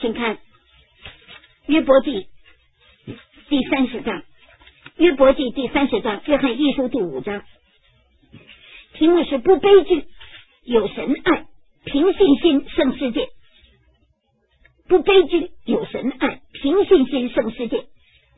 请看约伯记第30章，约伯记第30章，约翰一书第5章，题目是不悲惧，有神爱，凭信心胜世界。不悲惧，有神爱，凭信心胜世界。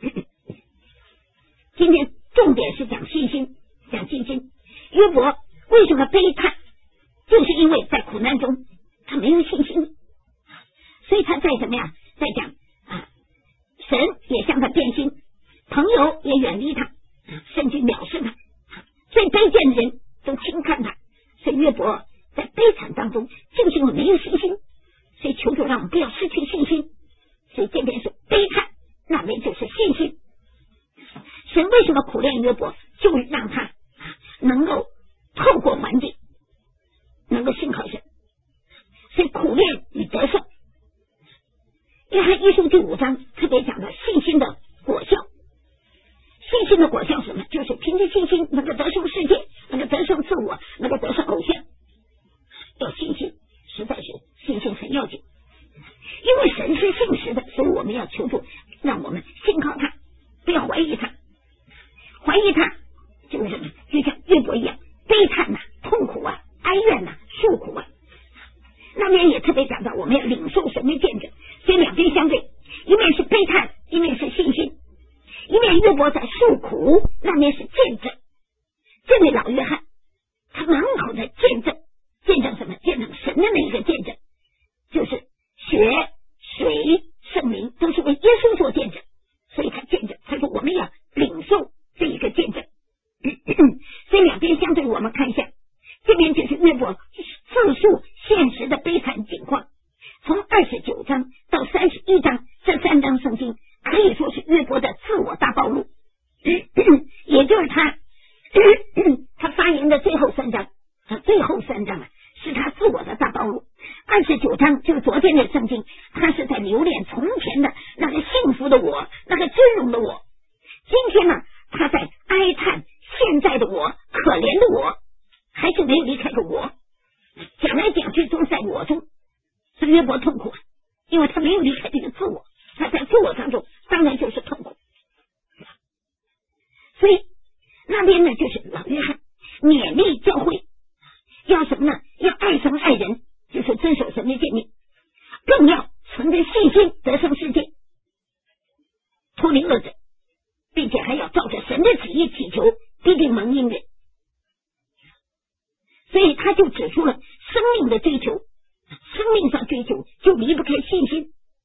今天重点是讲信心，讲信心。约伯为什么悲叹？就是因为在苦难中他没有信心，所以他在怎么样，在讲神也向他变心，朋友也远离他，甚至藐视他，最卑贱的人都轻看他。所以约伯在悲惨当中就是因为没有信心，所以求主让我们不要失去信心。所以这边是悲叹，那边就是信心。神为什么苦练约伯？就是让他能够透过环境能够信靠神，所以苦练与得胜。约翰一书第5章特别讲到信心的果效。信心的果效是什么？就是凭着信心能够得胜世界，能够得胜自我，能够得胜偶像。要信心，实在是信心很要紧，因为神是信实的，所以我们要求助，让我们信靠他，不要怀疑他。怀疑他就是什么？就像约伯一样，悲叹痛苦哀怨诉苦那边也特别讲到我们要领受神的见证，所以两边相对，一面是悲叹，一面是信心，一面约伯在诉苦，那面是见证。这位老约翰他满口的见证，见证什么？见证神的那一个见证，就是血水圣灵都是为耶稣做见证，所以他见证，他说我们要领受这一个见证。所以两边相对，我们看一下，这边就是约伯自述现实的悲惨境况，从29章到31章，这3章圣经可以说是约伯的自我大暴露，也就是他发言的最后3章，是他自我的大暴露。29章就是昨天的圣经，他是在留恋从前的那个幸福的我，那个尊荣的我。今天他在哀叹现在的我，可怜的我，还是没有离开过我，讲来讲去都在我中。是约伯痛苦，因为他没有离开这个自我，他在自我当中当然就是痛苦。所以那边呢，就是老约翰勉励教会要什么呢？要爱神爱人，就是遵守神的诫命，更要存着信心得胜世界，脱离恶者，并且还要照着神的旨意祈求，必定蒙应允。所以他就指出了生命的追求，生命上追求就离不开信心。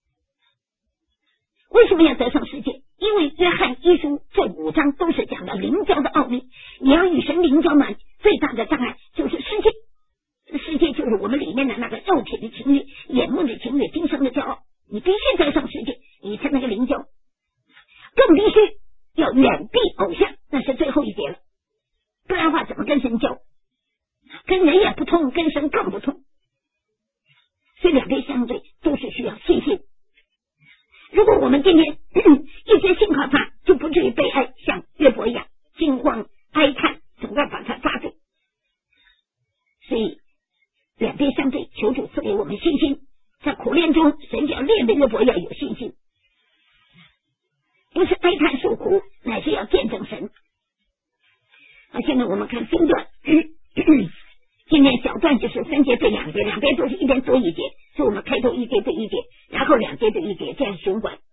为什么要得胜世界？因为约翰一书这5章都是讲到灵交的奥秘，你要与神灵交满，最大的障碍就是世界。世界就是我们里面的那个肉体的情欲、眼目的情欲、今生的骄傲，你必须得胜世界，你才能够灵交。更必须要远避偶像，那是最后一节了，不然的话怎么跟神交？跟人也不通，跟神更不通。所以两边相对都是需要信心。如果我们今天一直信靠他，就不至于悲哀，像约伯一样惊慌哀叹，总要把他抓住。所以两边相对，求主赐给我们信心，在苦练中神要练的约伯要有信心，不是哀叹受苦，乃是要见证神。现在我们看分段，今天小段就是3节对2节，2边都是一边多1节，所以我们开头1节对1节，然后2节对1节，这样循环。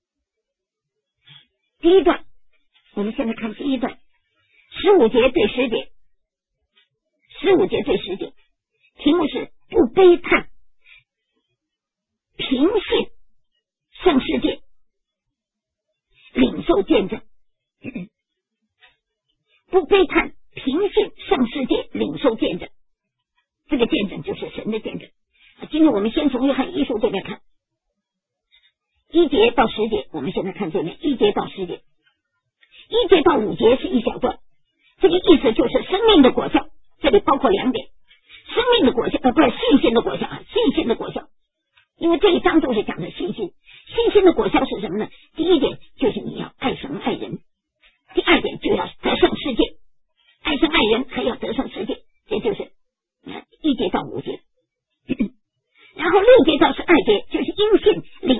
第一段，我们现在看第一段，15节对10节，15节对10节，题目是不悲叹，凭信胜世界，领受见证。不悲叹，凭信胜世界，领受见证。这个见证就是神的见证。今天我们先从约翰一书这边看，1节到10节，我们现在看这边1节到10节，1节到5节是一小段，这个意思就是生命的果效，这里包括2点，生命的果效不是信心的果效信心的果效，因为这一章都是讲的信心。信心的果效是什么呢？第一点就是你要爱神爱人，第二点就要得胜世界，爱神爱人还要得胜世界，这就是1节到5节。然后6节到12节就是因信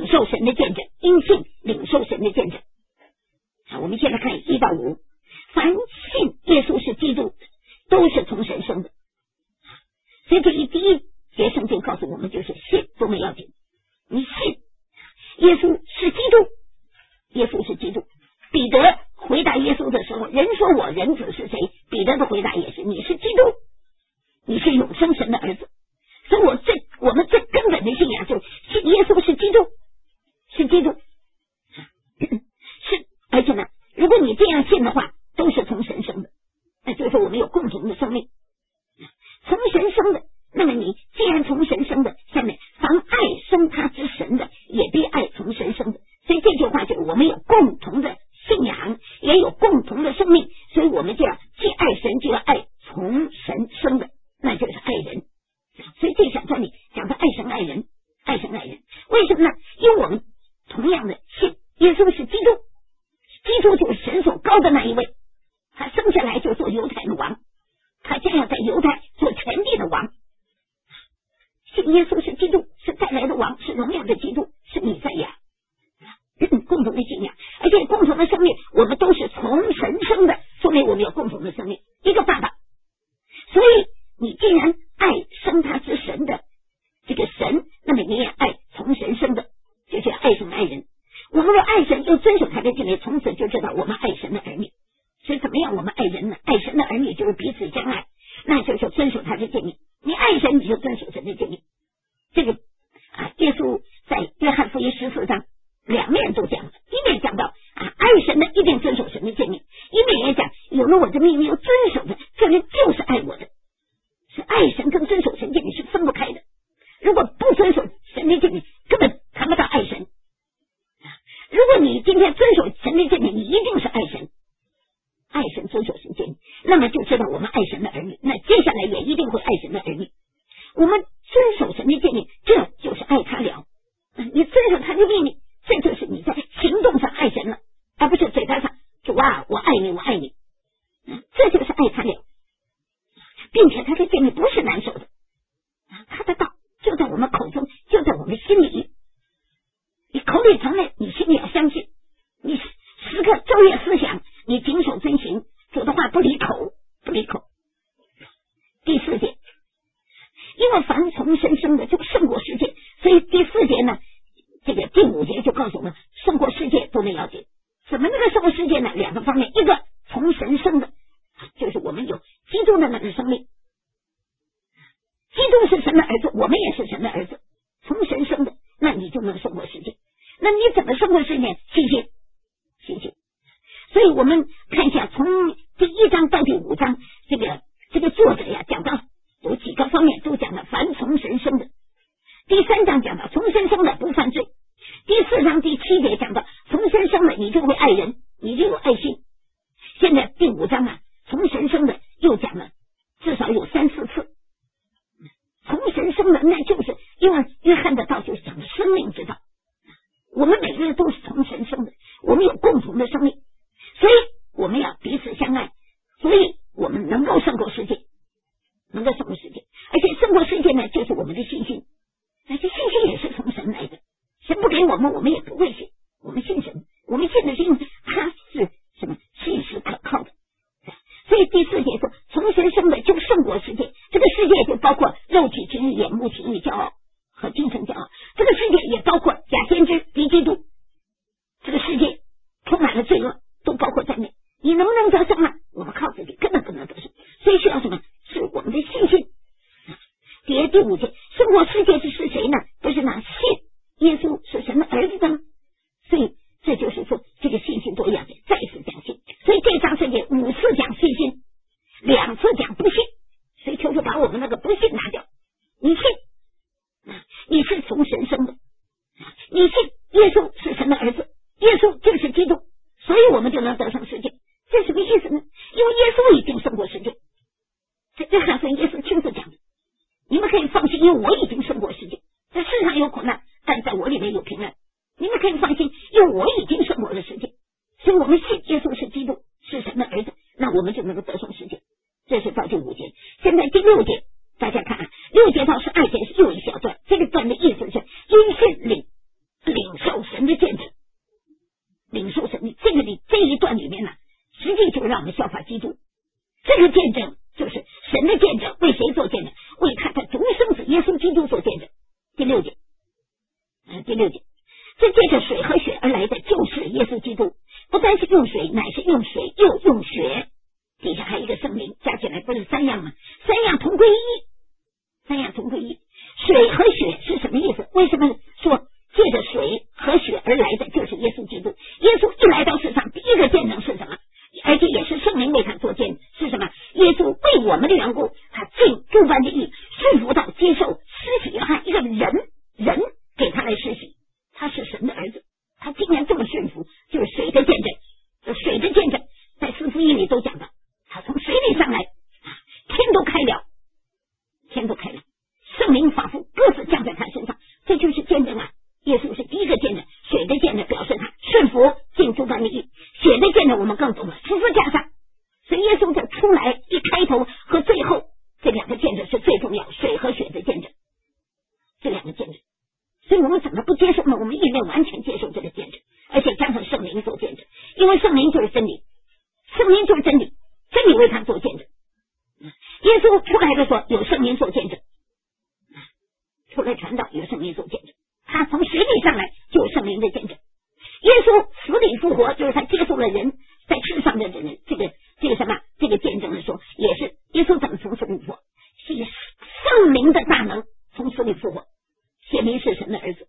多么要紧。你信耶稣是基督，耶稣是基督。彼得回答耶稣的时候，人说我人子是谁？彼得的回答也是你是基督，你是永生神的儿子。所以我们最根本的信仰就是信耶稣是基督，是基督。是，而且呢，如果你这样信的话，都是从神生的，那就是我们有共同的生命，从神生的。那么你既然从神生的，下面凡爱生他之神的，也必爱从神生的。所以这句话就是我们有共同的信仰，也有共同的生命，所以我们就要既爱神，就要爱从神生的，那就是爱人。所以这小段里讲到爱神爱人，爱神爱人，为什么呢？因为我们同样的信耶稣是基督，基督就是神所高的那一位，他生下来就做犹太的王，他将要在犹太做全地的王。信耶稣是基督，是带来的王，是荣耀的基督，是弥赛亚，共同的信仰，而且共同的生命，我们都是从神生的，说明我们有共同的生命，一个爸爸。所以你既然爱生他之神的这个神，那么你也爱从神生的，就是爱神爱人。我们的爱神又遵守他的诫命，从此就知道我们爱神的儿女。所以怎么样我们爱人呢？爱神的儿女就是彼此相爱，那就是遵守他的诫命。你爱神，你就遵守神的诫命。这个耶稣在约翰福音14章两面都讲了，一面讲到爱神的一定遵守神的诫命，一面也讲有了我的命令又遵守的，这人就是爱我的。是爱神跟遵守神诫命是分不开的，如果不遵守神的诫命，根本谈不到爱神。如果你今天遵守神的诫命，你一定是爱神，爱神遵守神诫命，那么就知道我们爱神的儿女，那接下来也一定会爱神的儿女。我们遵守神的诫命，这就是爱他了。你遵守他的命令，这就是你在行动上爱神了，而不是嘴巴上主啊我爱你我爱你，这就是爱他了。并且他的诫命不是难守的，他的道就在我们口中，就在我们心里。你口里承认，你心里要相信，你时刻昼夜思想，你谨守遵行，主的话不离口，不离口。第4节，因为凡从神生的就胜过世界，所以第4节呢，这个第5节就告诉我们胜过世界多么要紧。什么那个胜过世界呢？两个方面，一个从神生的，就是我们有基督的那个生命，基督是神的儿子，我们也是神的儿子，从神生的，那你就能胜过世界。那你怎么胜过世界？信心，信心。所以我们看一下，从第1章到第5章，这个作者呀讲到有几个方面都讲到凡从神生的。第3章讲到从神生的不犯罪，第4章第7节讲到从神生的你就会爱人，你就有爱心。现在第5章从神生的又讲了至少有3、4次。从神生的，那就是因为约翰的道就是讲的生命之道，我们每个人都是从神生的，我们有共同的生命，所以我们要彼此相爱，所以我们能够胜过世界，能够胜过世界。而且胜过世界呢，就是我们的信心，而且信心也是从神来的，神不给我们，我们也不会信，我们信神，我们信的是因为他是什么信实可靠的。所以第4节说从神生的就胜过世界，这个世界就包括肉体情欲、眼目情欲、骄傲和精神骄傲，这个世界也包括假先知、敌基督，这个世界充满了罪恶，都包括在内。你能不能得胜呢？我们靠自己根本不能得胜，所以需要什么？是我们的信心。第5节胜过世界是谁呢？不是那信耶稣是神的儿子的吗？所以这就是说这个信心多要紧，再一次讲信。所以这章圣经5次讲信心，2次讲不信，所以求主把我们那个不信拿掉。你信，你是从神生的，你信耶稣是神的儿子，耶稣就是基督，所以我们就能得胜世界。这什么意思呢？因为耶稣已经胜过世界，这还是耶稣亲自讲的。你们可以放心，因为我已经胜过世界，在世上有苦难，但在我里面有平安。你们可以放心，因为我已经胜过了世界，所以我们信耶稣是基督，是神的儿子，那我们就能够得胜世界。这是到第5节。现在第6节，大家看6节到12节是又一小段，这个段的意思是因信领受神的见证，领受神的这一段里面实际就让我们效法基督。这个见证就是神的见证，为谁做见证？为他的独生子耶稣基督做见证。第6节第6节，这借着水和血而来的就是耶稣基督，不单是用水，乃是用水又用血，底下还有一个圣灵，加起来不是3样吗？3样同归一，3样同归一。水和血是什么意思？为什么说借着水和血而来的就是耶稣基督？耶稣一来到世上，第一个见证是什么？而且也是圣灵为他做见证，是什么？耶稣为我们的缘故，他尽诸般的义，顺服到接受施洗约翰一个人给他来施洗，他是神的儿子，他竟然这么顺服，就是水的见证。水的见证在4福音里都讲到，他从水里上来，天都开了，圣灵仿佛鸽子降在他身上，这就是见证啊！耶稣是第一个见证，水的见证表示他顺服尽诸般的义，血的见证我们更懂了，十字架上。所以耶稣的出来一开头和最后这2个见证是最重要，水和血的见证，这2个见证。所以我们怎么不接受呢？我们应该完全接受这个见证，而且加上圣灵做见证，因为圣灵就是真理，圣灵就是真理，真理为他做见证。耶稣出来的时候有圣灵做见证，出来传道有圣灵做见证，他从水里上来就有圣灵的见证。耶稣死里复活，就是他接受了人在世上的人这个见证的时候，也是耶稣怎么从死里复活，是圣灵的大能从死里复活，显明是神的儿子。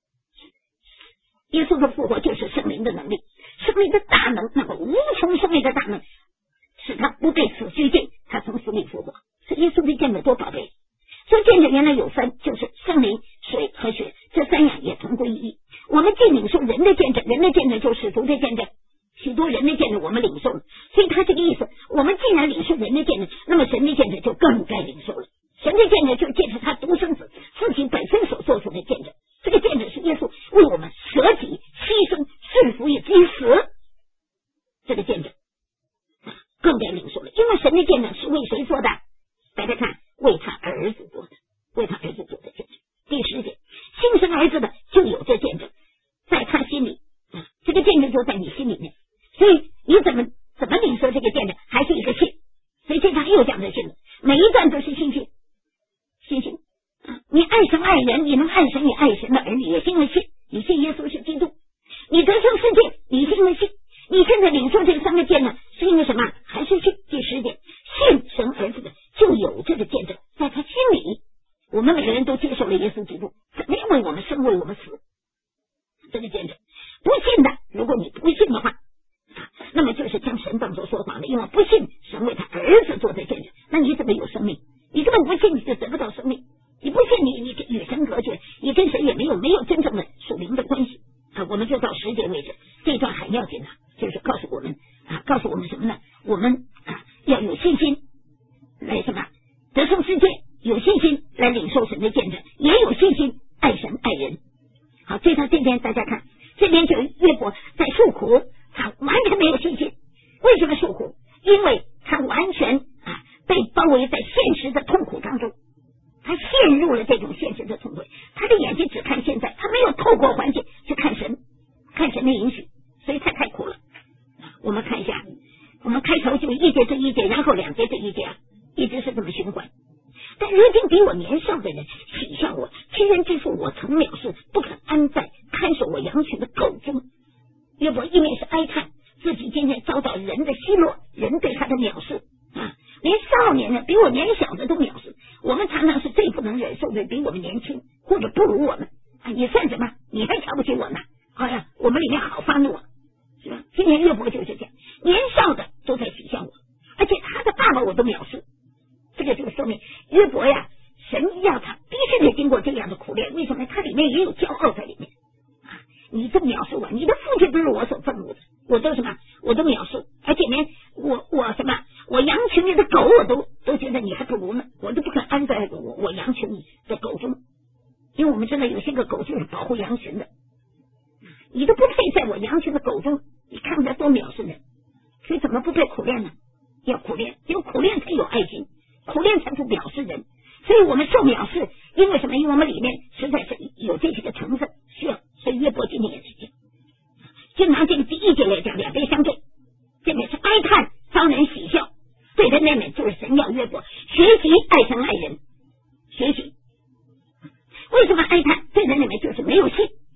耶稣的复活就是圣灵的能力，圣灵的大能，那么无穷圣灵的大能使他不被死拘禁，他从死里复活。所以耶稣的见证多宝贝。所以见证原来有分，就是圣灵、水和血，这3样也同归一义。我们既领受人的见证，人的见证就是使徒的见证，许多人的见证我们领受了，所以他这个意思，我们既然领受人的见证，那么神的见证就更该领受了。神的见证就是借着他独生子自己本身所做出的见证，这个见证是耶稣为我们舍己牺牲顺服以至于死，这个见证更该领受了。因为神的见证是为谁做的？大家看，为他儿子做的，为他儿子做的见证。第10节，信神儿子的就有这见证，在他心里，这个见证就在你心里面。所以你怎么领受这个见证，还是一个信。所以这章又讲这信了，每一段都是信心。你爱神爱人，你能爱神也爱神的儿女，也是因为信。你信耶稣是基督，你得胜世界，你是因为信。你现在领受这3个见证是因为什么？还是信。第10节，信神儿子的就有这个见证，在他心里。我们每个人都接受了耶稣基督，怎么样为我们生，为我们死，这个见证。不信的，如果你不信的话，那么就是将神当作说谎的，因为不信神为他儿子做的见证，那你怎么有生命？你根本不信，你就得不到生命。你不信，你与神隔绝，你跟神也没有真正的属灵的关系。我们就到10节为止，这段很要紧的，就是告诉我们什么呢？我们要有信心来什么？得胜世界，有信心来领受神的见证，也有信心爱神爱人。好，这边大家看，这边就约伯在受苦，他完全没有信心。为什么受苦？因为他完全被包围在现实的痛苦当中，他陷入了这种现实的痛苦，他的眼睛只看现在，他没有透过环境去看神的允许，所以他太苦了。我们看一下，我们开头就1节对1节，然后2节对1节，一直是这么循环。但如今比我年少的人喜笑我，亲人之父我曾藐视，不肯安在看守我羊群的狗中。约伯一面是哀叹自己今天遭到人的奚落，人对他的藐视连少年人比我年小的都藐视。我们常常是最不能忍受的比我们年轻或者不如我们你算什么？你还瞧不起我呢？我们里面好发怒是吧？今年约伯就是这样，年少的都在取笑我，而且他的爸爸我都藐视。这个就说明约伯呀，神要他必须得经过这样的苦练。为什么？他里面也有骄傲在里面你这藐视我，你的父亲不是我所愤怒的，我都什么？我都藐视，而且连我羊群里的狗我都觉得你还不如呢，我都不肯安在我羊群里的狗中，因为我们真的有些个狗就是保护羊群的，你都不配在我羊群的狗中，你看不到多藐视人。所以怎么不被苦练呢？要苦练，因为苦练才有爱心，苦练才不藐视人。所以我们受藐视，因为什么？因为我们里面实在是有这几个成分需要。所以约伯今天也是这样，就拿这个第1节来讲，两边相对，这边是哀叹遭人喜笑，对的那面就是神要约伯学习爱神爱人，学习。为什么哀叹？对的那面就是没有信，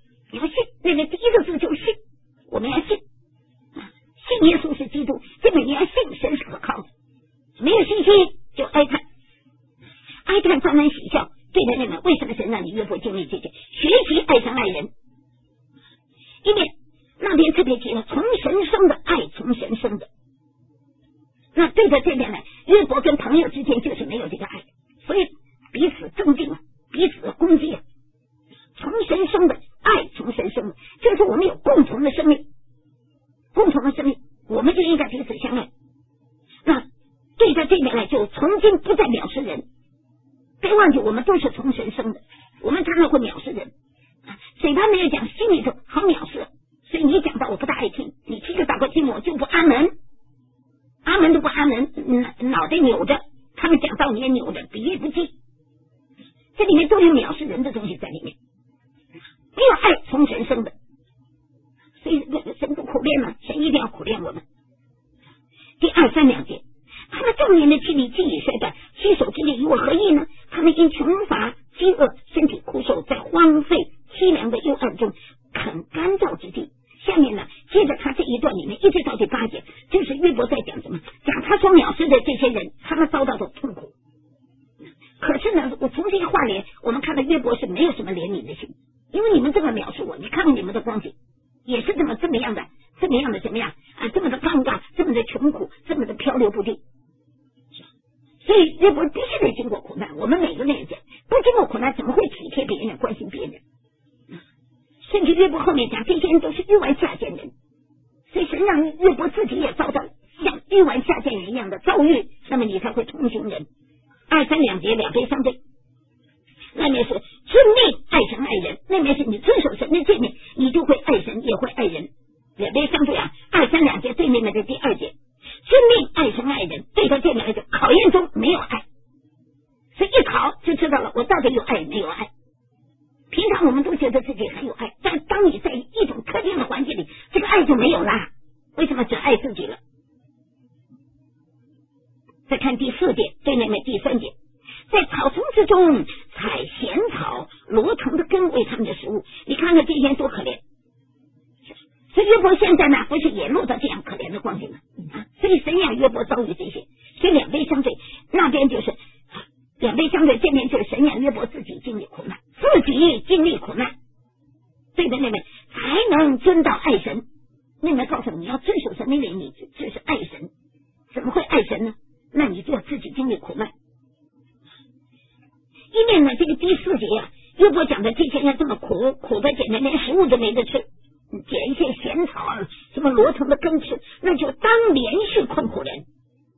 人，因为那边特别提了从神生的爱，从神生的。那对着这边来，约伯跟朋友之间就是没有这个爱，所以彼此争竞啊，彼此攻击啊。从神生的爱，从神生的，就是我们有共同的生命，共同的生命，我们就应该彼此相爱。那对着这边来，就从今不再藐视人。别忘记，我们都是从神生的，我们常常会藐视人，嘴巴没有讲，心里头好藐视。所以你讲到我不大爱听，你7个祷告听我就不阿门，阿门都不阿门，脑袋扭着，他们讲道你也扭着，笔也不记，这里面都有藐视人的东西在里面，没有爱从神生的，所以神不苦练嘛，神一定要苦练我们。第2、3两节，他们众人的气力既已衰败，其手之力与我何异呢？他们因穷乏饥饿，身体枯瘦，在荒废凄凉的幽暗中啃干燥之地。下面呢，接着他这一段里面一直到第8节，就是约伯在讲什么？讲他所藐视的这些人，他们遭到的痛苦。可是呢，我从这些话里，我们看到约伯是没有什么怜悯的心，因为你们这么藐视我，你看看你们的光景，也是这么样的怎么样啊，这么的尴尬，这么的穷苦，这么的漂流不定。所以约伯必须得经过苦难，我们每个人也不经过苦难，怎么会体贴别人，关心别人？甚至约伯后面讲，这些人都是愚顽下贱人，所以神让约伯自己也遭到像愚顽下贱人一样的遭遇，那么你才会同情人。2、3两节两边相对，那面是遵命爱神爱人，那面是你遵守神的诫命，你就会爱神也会爱人，两边相对啊。2、3两节对面的第2节，遵命爱神爱人，对他这面来讲，考验中没有爱，所以一考就知道了我到底有爱没有爱。平常我们都觉得自己很有爱，但当你在一种特定的环境里，这个爱就没有啦。为什么只爱自己了？再看第4节，对面的第3节，在草丛之中采咸草，罗藤的根为他们的食物。你看看这些人多可怜。所以约伯现在呢，不是也落到这样可怜的光景吗？所以神让约伯遭遇这些，所以两边相对，那边就是两边相对，这边就是神让约伯自己经历苦难，自己经历苦难，对的那边才能遵到爱神。那边告诉你要遵守神命令，你就是爱神。怎么会爱神呢？那你就要自己经历苦难。因为呢，这个第4节啊，约伯讲的这些人这么苦，苦的简直连食物都没得吃，捡一些咸草，什么罗藤的根吃，那就当连续困苦人，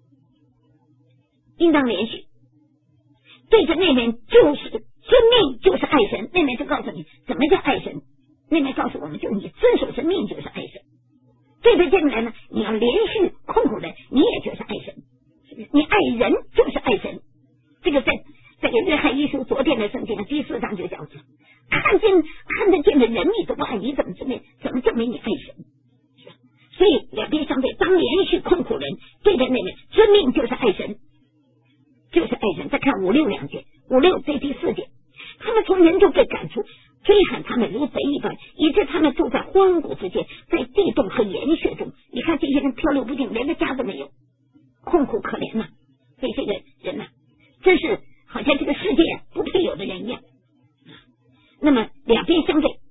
应当连续。对着那边就是遵命，就是爱神。那边就告诉你怎么叫爱神，那边告诉我们，就你遵守神命就是爱神。对着这边来呢，你要连续困苦人，你也就是爱神。你爱人就是爱神。这个在这个约翰一书昨天的圣经第4章就讲说，看得见的人你都不爱，你怎么证明你爱神？所以两边相对，当连续困苦人，对着那边遵命就是爱神，就是爱神。再看5、6两节，5、6对第4节，他们从人中被赶出，追喊他们如贼一般，以致他们住在荒谷之间，在地洞和岩穴中。你看这些人漂流不定，连个家都没有，困苦可怜呐。所以这个人呐，真是好像这个世界不配有的人一样。那么两边相对，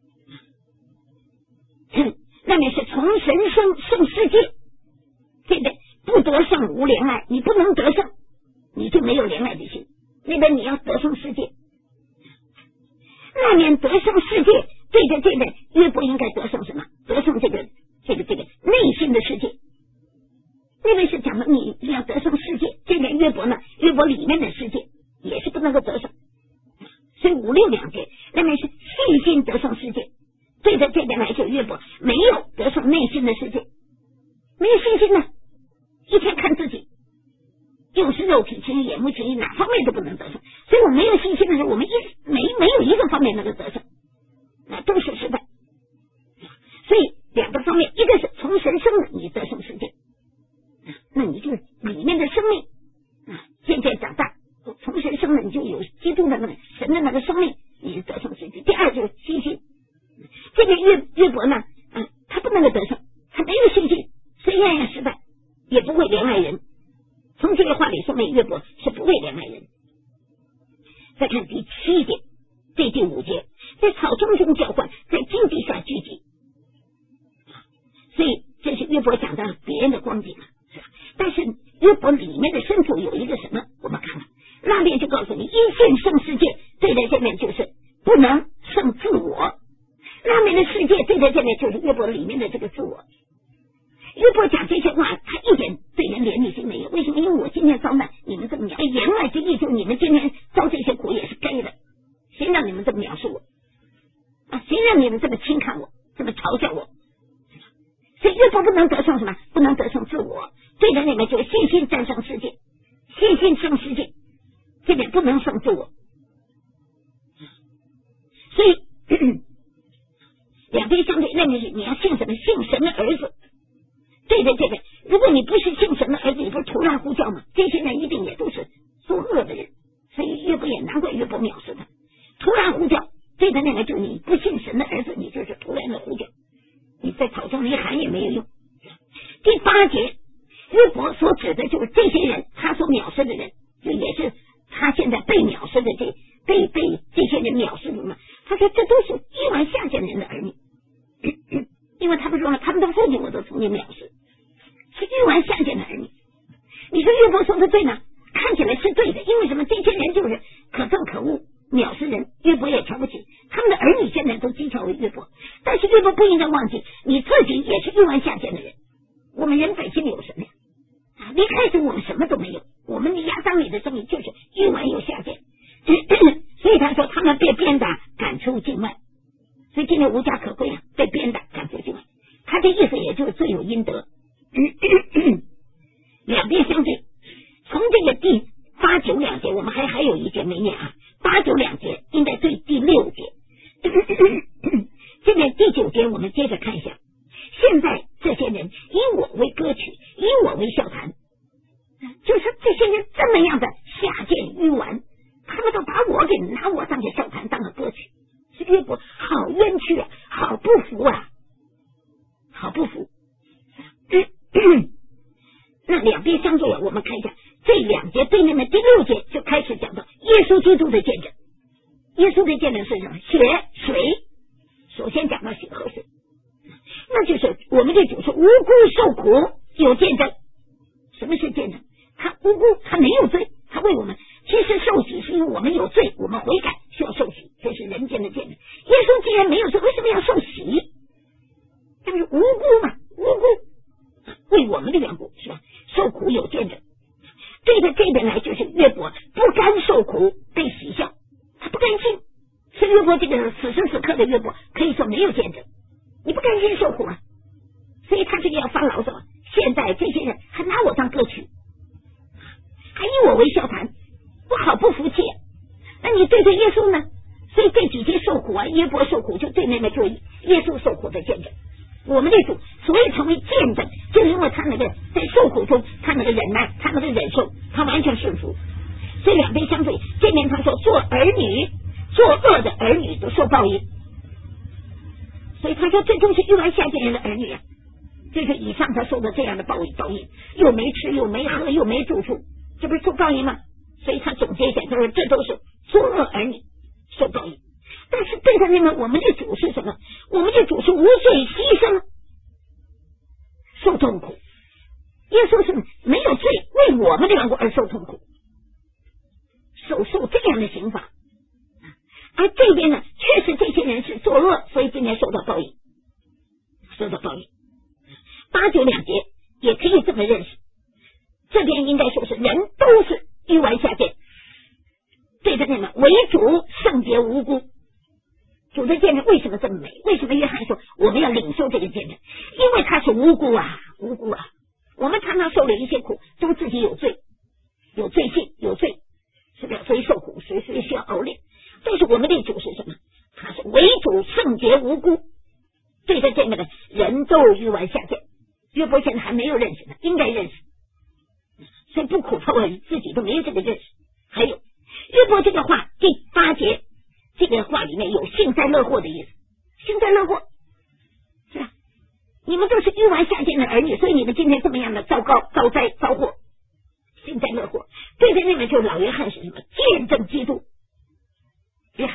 那面是从神胜世界，对不对？不得胜无怜爱，你不能得胜，你就没有怜爱的心。那边你要得胜世界，那面得胜世界，对着这边约伯应该得胜什么？得胜这个内心的世界。那边是讲的你要得胜世界，这边约伯呢，约伯里面的世界也是不能够得胜。所以5、6两节，那边是信心得胜世界，对着这边来说，约伯没有得胜内心的世界，没有信心呢，一天看自己，又是肉体情欲、眼目情欲，哪方面都不能得胜。所以我没有信心的时候，我们没有一个方面能够得胜，那都是失败。所以两个方面，一个是从神生的，你得胜世界，那你就里面的生命渐渐长大，从神生的，你就有基督的那个神的那个生命，你就得胜世界。第二就是信心，这个约伯呢，他不能够得胜，他没有信心，所以样样失败，也不会怜爱人。从这个话里说明约伯是不会怜爱人。再看第7节，对第5节，在草中兄交换，在荆棘下聚集。所以这是约伯讲的别人的光景，是吧？但是约伯里面的深处有一个什么？我们看看，那边就告诉你，因信胜世界，对在这面就是不能胜自我。那边的世界对在这面就是约伯里面的这个自我。约伯讲这些话，他一点对人怜悯心没有。为什么？因为我今天遭难，你们这么描，言外之意就是你们今天遭这些苦也是该的。谁让你们这么描述我啊？谁让你们这么轻看我，这么嘲笑我？所以约伯不能得胜什么？不能得胜自我。对的那个就是信心战胜世界，信心胜世界，这点不能胜自我。所以两边相对，那个你要信什么？信神的儿子。对的，这个，如果你不是信神的儿子，你不是突然呼叫吗？这些人一定也都是作恶的人，所以约伯也难怪约伯藐视他。突然呼叫，对的那个就是你不信神的儿子，你就是突然的呼叫，你在草中一喊也没有用。第8节，约伯所指的就是这些人，他所藐视的人，就也是他现在被藐视的被这些人藐视的嘛。他说这都是亿万下贱人的儿女，因为他们说了，他们的父亲我都曾经藐视，是亿万下贱的儿女。你说约伯说的对吗？看起来是对的，因为什么？这些人就是可憎可恶，藐视人，约伯也瞧不起，他们的儿女现在都讥诮为约伯。但是约伯不应该忘记，你自己也是亿万下贱的人。我们人本心里有什么呀？离开始我们什么都没有，我们的压当里的生命就是亿万又下贱。所以他说他们被鞭打赶出境外，所以今天无家可归啊，被鞭打赶出境外。他的意思也就是罪有应得。两边相对，从这个第8、9两节，我们还有一节没念啊，8、9两节应该对第6节。这边第9节我们接着看一下，现在这些人以我为歌曲，以我为笑谈，就是这些人这么样的下贱愚顽，他们都把我给拿我当个笑谈，当个歌曲。是约伯好冤屈啊，好不服啊，好不服。那两边相对啊，我们看一下这2节对面的第6节就开始讲到耶稣基督的见证。耶稣的见证是什么？血水。首先讲到血和水，那就是我们的主是无辜受苦有见证。什么是见证？他无辜，他没有罪，他为我们。其实受洗是因为我们有罪，我们悔改需要受洗，这是人间的见证。耶稣既然没有罪，为什么要受洗？这是无辜嘛，无辜，为我们的缘故，是吧？受苦有见证。对着这边来就是约伯不甘受苦被喜笑，他不甘心。是约伯这个此时此刻的约伯可以说没有见证，你不甘心受苦啊，所以他这个要发牢骚。现在这些人还拿我当歌曲，还以我为笑谈，我好不服气。那你对着耶稣呢？所以这几节受苦啊，约伯受苦就对面的就是耶稣受苦的见证。我们的主所以成为见证，就是因为他那个在受苦中，他那个忍耐，他那个忍受，他完全顺服。所以两边相对，这边他说做儿女，作恶的儿女都受报应。所以他说这都是亿万下贱人的儿女啊，就是以上他说的这样的报应，又没吃又没喝又没住处，这不是受报应吗？所以他总结一下，他说这都是作恶儿女受报应。但是对他那个我们的主是什么？我们的主是无罪牺牲受痛苦，耶稣是没有罪，为我们的缘故而受痛苦，受这样的刑罚。而这边呢，确实这些人是作恶，所以今天受到报应，受到报应。8、9两节也可以这么认识，这边应该说是人都是愚顽下贱，对他那个为主圣洁无辜。主的见证为什么这么美？为什么约翰说我们要领受这个见证？因为他是无辜啊，无辜啊！我们常常受了一些苦，都自己有罪，有罪性，有罪，是不是？所以受苦，所以需要熬炼。但是我们的主是什么？他是为主圣洁无辜，对他这个的人都愚顽下贱。约伯现在还没有认识呢，应该认识，所以不苦透了，自己都没有这个认识。还有约伯这个话第8节。这个话里面有幸灾乐祸的意思，幸灾乐祸是吧？你们都是愚顽下贱的儿女，所以你们今天这么样的糟糕、遭灾、遭祸，幸灾乐祸。对着那个就是老约翰是什么？见证基督。约翰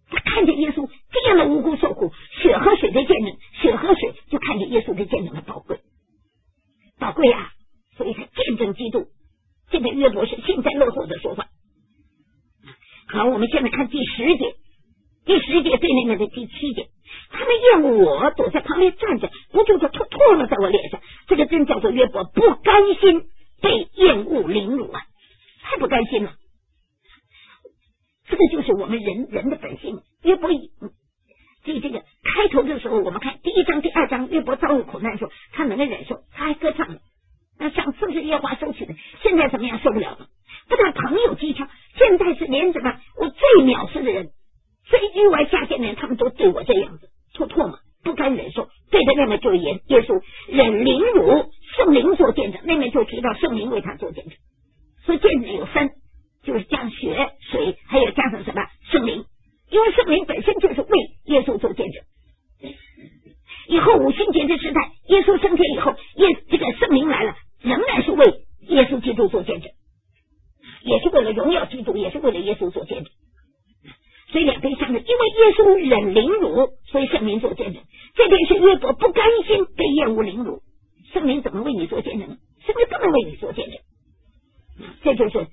他看见耶稣这样的无辜受苦，血和水的见证，血和水就看见耶稣的见证的宝贵，宝贵啊！所以他见证基督。这个约伯是幸灾乐祸的说法。好，我们现在看第10节，第10节对那个的第7节，他们厌恶我，躲在旁边站着，不就是唾沫在我脸上？这个真叫做约伯不甘心被厌恶凌辱啊，太不甘心了。这个就是我们人的本性。约伯这个开头的时候，我们看第1章、第2章，约伯遭遇苦难的时候，他能够忍受，他还歌唱了。那上次是耶和华收取的，现在怎么样受不了了？不但朋友讥诮，现在是连怎么我最藐视的人，最意外下贱的人，他们都对我这样子唾沫，不甘忍受。对的，那么就是耶稣忍凌辱，圣灵做见证，那么就提到圣灵为他做见证。所以见证有3，就是加血、水，还有加上什么圣灵，因为圣灵本身就是为耶稣做见证。以后五旬节的时代，耶稣升天以后，这个圣灵来了，仍然是为耶稣基督做见证，也是为了荣耀基督，也是为了耶稣做见证。所以两边相对，因为耶稣忍凌辱，所以圣灵做见证。这边是约伯不甘心被厌恶凌辱，圣灵怎么为你做见证呢？圣灵不能为你做见证。这就是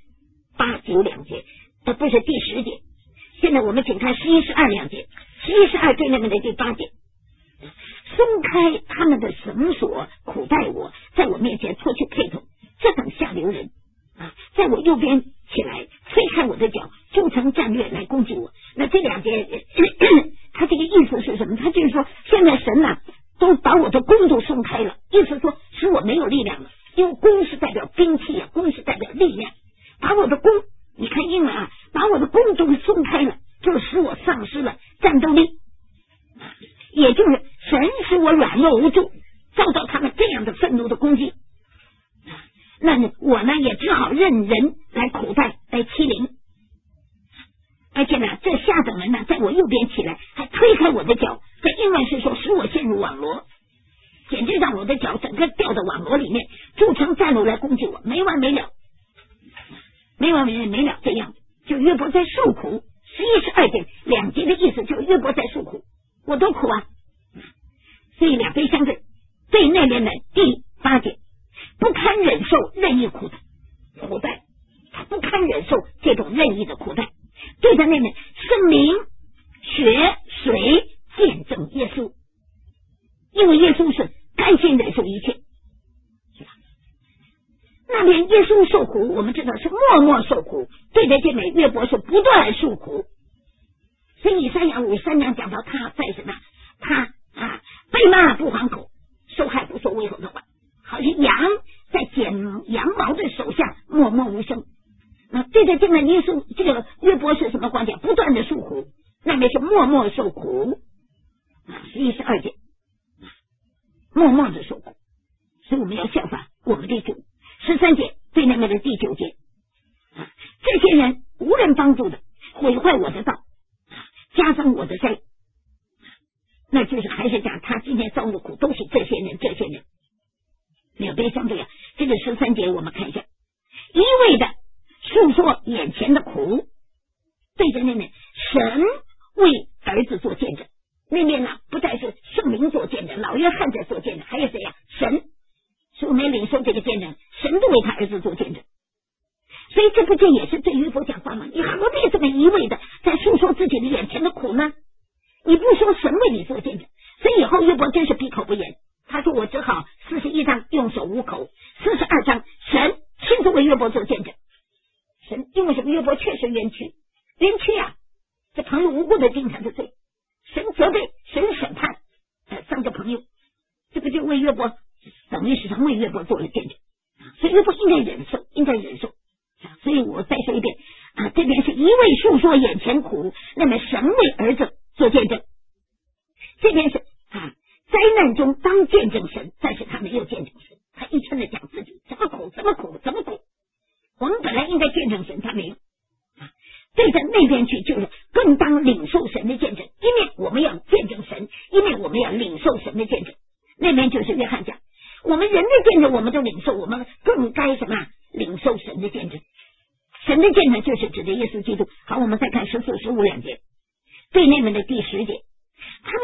8、9两节，不是第10节。现在我们请看11、12两节，11、12对那个的第8节。松开他们的绳索，苦待我，在我面前脱去配头，这等下流人啊，在我右边起来，推开我的脚，就曾战略来攻击我。那这2节他这个意思是什么？他就是说，现在神啊都把我的弓都松开了，意思说使我没有力量了，因为弓是代表兵器啊，弓是代表力量，把我的弓，你看英文啊，把我的弓都松开了，就使我丧失了战斗力，也就是神使我软弱无助，遭到他们这样的愤怒的攻击。那我呢也只好任人来苦待，来欺凌。而且呢，这下等人呢在我右边起来，还推开我的脚，在英文是说使我陷入网罗，简直让我的脚整个掉到网罗里面，筑成战路来攻击我，没完没了，没完没了这样，就约伯在受苦。11、12节2节的意思就是约伯在受苦，我多苦啊。所以两边相对，对那边的第8节不堪忍受任意苦待，他不堪忍受这种任意的苦待。对的那边圣灵、血、水见证耶稣，因为耶稣是甘心忍受一切。那边耶稣受苦，我们知道是默默受苦，对的这边约伯是不断受苦。所以以赛亚53章讲到他在什么，他被骂不还口，受害不说胃口的话，好像羊在剪羊毛的手下默默无声。对的这个耶稣，这个约伯是什么观点？不断的受苦，那边是默默受苦。11、12节默默的受苦，所以我们要效法我们的主。13节对那边的第9节，这些人无人帮助的，毁坏我的道，加上我的灾，那就是还是讲他今天遭的苦都是这些人，两边相对啊。这个13节我们看一下，一味的诉说眼前的苦，对着那边神为儿子做见证，那边呢不再是圣灵做见证，老约翰在做见证，还有谁呀？神，所以我们领受这个见证，神都为他儿子做见证。所以这不就也是对约伯讲话吗？你何必这么一味的在诉说自己的眼前的苦呢？你不说神为你做见证。所以以后约伯真是闭口不言，他说我只好41章用手捂口，42章神亲自为约伯做见证。神因为什么？约伯确实冤屈啊，这朋友无辜的定他的罪，神责备，神审判3个朋友，这个就为约伯等于是神为约伯做了见证。所以约伯应该忍受。所以我再说一遍这边是一味诉说眼前苦，那么神为儿子做见证。这边是灾难中当见证神，但是他没有见证神，他一直在讲自己怎么苦。我们本来应该见证神，他没有。对着那边去就是更当领受神的见证，一面我们要见证神，一面我们要领受神的见证。那边就是约翰讲，我们人的见证我们都领受，我们更该什么？领受神的见证。神的见证就是指的耶稣基督。好，我们再看14、15两节，对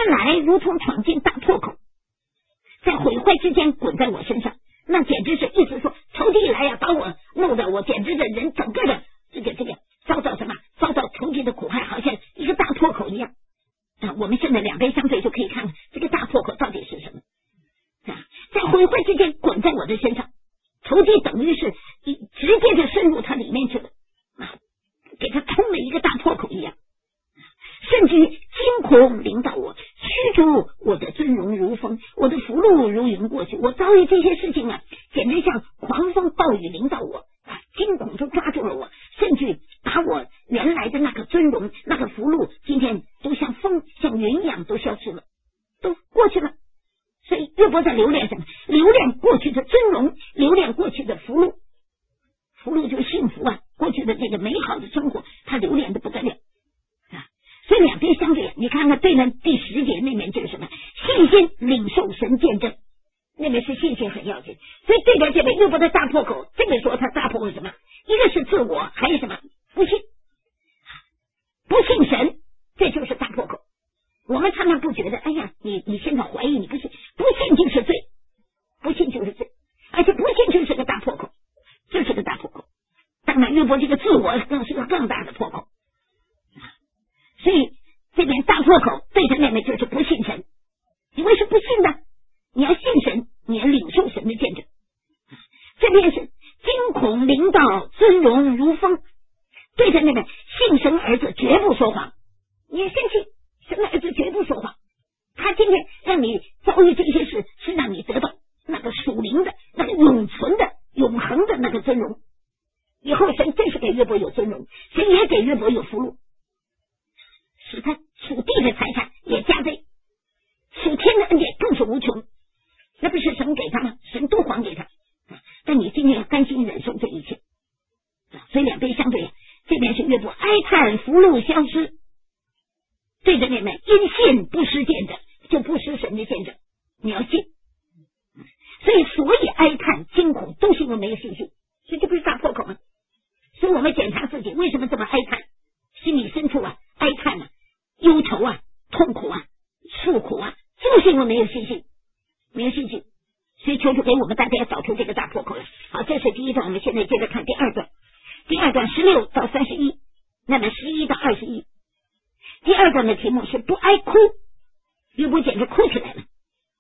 来如同闯进大破口，在毁坏之间滚在我身上，那简直是意思说仇敌一来把我弄得我简直的人整个的这个遭到什么？遭到仇敌的苦害，好像一个大破口一样。我们现在两边相对就可以看看这个大破口到底是什么。在毁坏之间滚在我的身上，仇敌等于是直接就深入他里面去了，给他冲了一个大破口一样，甚至于惊恐临到我，驱逐我的尊荣如风，我的福禄如云过去。我遭遇这些事情简直像狂风暴雨临到我，惊恐就抓住了我，甚至把我原来的那个尊荣那个福禄今天都像风像云一样都消失了，都过去了。所以约伯在留恋什么？留恋过去的尊荣，留恋过去的福禄。福禄就是幸福过去的这个美好的生活他留恋的不得了所以两边相对你看看对面第10节那面就是什么？信心领受神见证，那边是信心很要紧。所以对边这边约伯的大破口，这个时候他大破口什么？一个是自我，还有什么？不信，不信神，这就是大破口。我们常常不觉得，哎呀，你现在怀疑你不信，不信就是罪，不信就是罪，而且不信就是个大破口，这是个大破口。当然约伯这个自我更是个更大的破口。所以这边大破口对着妹妹就是不信神，你为什么不信呢？你要信神，你要领受神的见证。这边是惊恐临到，尊荣如风，对着那个信神儿子绝不说谎，你相信神的儿子绝不说谎，他今天让你遭遇这些事，是让你得到那个属灵的那个永存的永恒的那个尊荣。以后神真是给约伯有尊荣，神也给约伯有福禄，使他属地的财产也加倍，属天的恩典更是无穷，那不是神给他吗？神都还给他，但你今天要甘心忍受这一切。所以两边相对，这边是约伯哀叹福禄消失，对着那边因信不失见证，就不失神的见证，你要信。所以哀叹惊恐都是因为没有信心，所以这不是大破口吗？所以我们检查自己为什么这么哀叹，心里深处哀叹忧愁痛苦诉苦就是因为没有信心，没有信心。所以求主给我们大家要找出这个大破口来。好，这是第一段，我们现在接着看第二段。第二段16到31，那么11到21。第二段的题目是不哀哭，约伯简直哭起来了。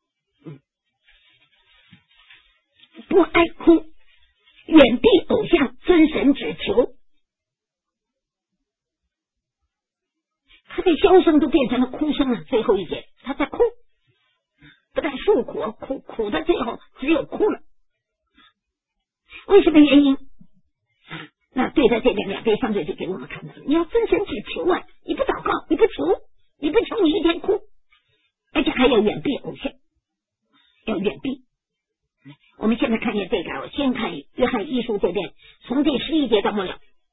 不哀哭，远避偶像，尊神只求。他的笑声都变成了哭声了。最后一节他在哭，不但诉苦，苦的最后只有哭了。为什么原因？那对在这边两边相对就给我们看到了，你要尊神只求你不祷告，你不求你一天哭，而且还要远避偶像，要远避。我们现在看见这个，我先看约翰一书这边，从第11节到末了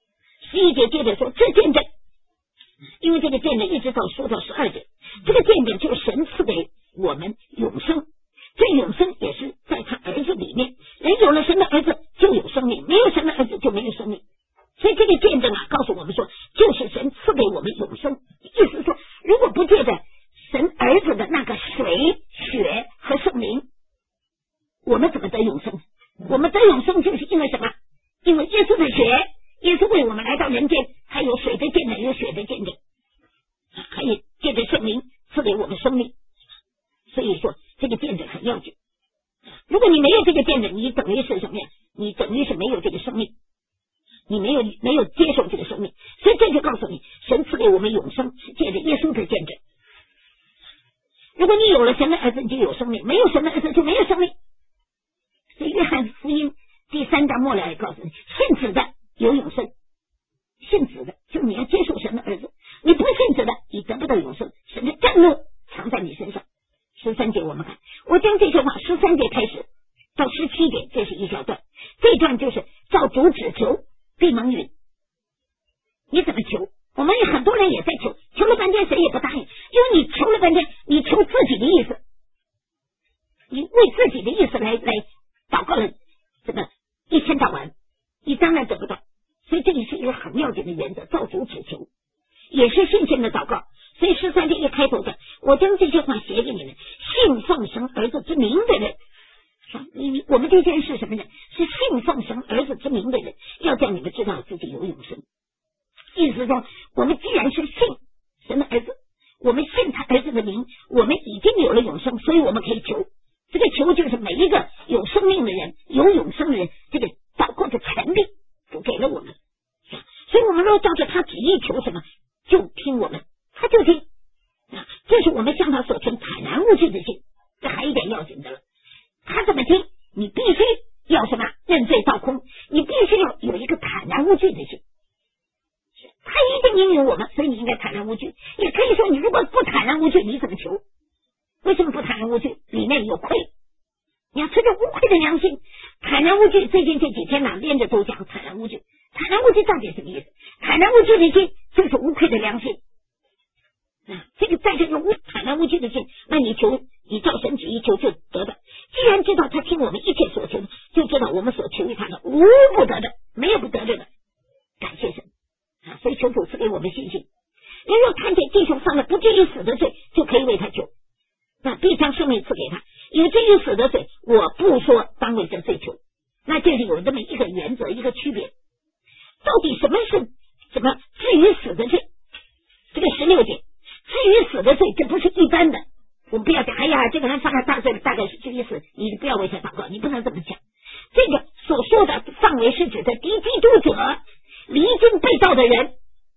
，11节接着说这见证，因为这个见证一直到说到12节，这个见证就是神赐给我们永生，这永生也是在他儿子里面，人有了神的儿子就有生命，没有神的儿子就没有生命。所以这个见证告诉我们说，就是神赐给我们永生，意思说如果不借着神儿子的那个水血和圣灵，我们怎么得永生？我们得永生就是因为什么？因为耶稣的血，耶稣为我们来到人间，还有水的见证，有血的见证，还有借着圣灵赐给我们生命。所以说这个见证很要紧。如果你没有这个见证，你等于是什么呀？你等于是没有这个生命，你没有接受这个生命。所以这就告诉你，神赐给我们永生是借着耶稣的见证。如果你有了神的儿子，你就有生命；没有神的儿子，就没有生命。所以约翰福音第3章末了也告诉你，信子的有永生，信子的就是你要接受神的儿子，你不信子的你得不到永生，神的震怒藏在你身上。13节我们看，我将这些话13节开始到17节，这是一小段，这段就是照主只求必蒙允。你怎么求？我们有很多人也在求了半天谁也不答应，因为你求了半天，你求自己的意思，你为自己的意思来祷告了这个一天到晚，你当然得不到。所以这里是一个很要紧的原则，照主只求，也是信心的祷告。所以13节一开头的，我将这些话要写给你们，信奉神儿子之名的人。我们这些人是什么人？是信奉神儿子之名的人，要叫你们知道自己有永生。意思说，我们既然是信神的儿子，我们信他儿子的名，我们已经有了永生，所以我们可以求。这个求就是每一个有生命的人，有永生的人，这个祷告的权利都给了我们。所以我们若照着他旨意求什么，就听我们，他就听。这是我们向他所存坦然无惧的心。这还一点要紧的了，他怎么听，你必须要什么？认罪倒空，你必须要有一个坦然无惧的心。他一定应允我们，所以你应该坦然无惧。也可以说，你如果不坦然无惧，你怎么求？为什么不坦然无惧？里面有愧，你要存着无愧的良心。坦然无惧，最近这几天呢，连着都讲坦然无惧。坦然无惧到底什么意思？坦然无惧的心就是无愧的良心。这个在这个坦然无惧的心，那你求，你照神旨意求就得的。既然知道他听我们一切所求的，就知道我们所求于他的无不得的，没有不得着的。感谢神所以求主赐给我们信心。人若看见弟兄犯了不至于死的罪，就可以为他求，那必将生命赐给他。有至于死的罪，我不说当为这罪求。那这里有这么一个原则，一个区别。到底什么是什么至于死的罪？这个16节，至于死的罪，这不是一般的。我们不要讲，哎呀，这个人犯了大罪了，大概是至于死，你不要为他祷告，你不能这么讲。这个所说的范围是指的敌基督者、离经背道的人，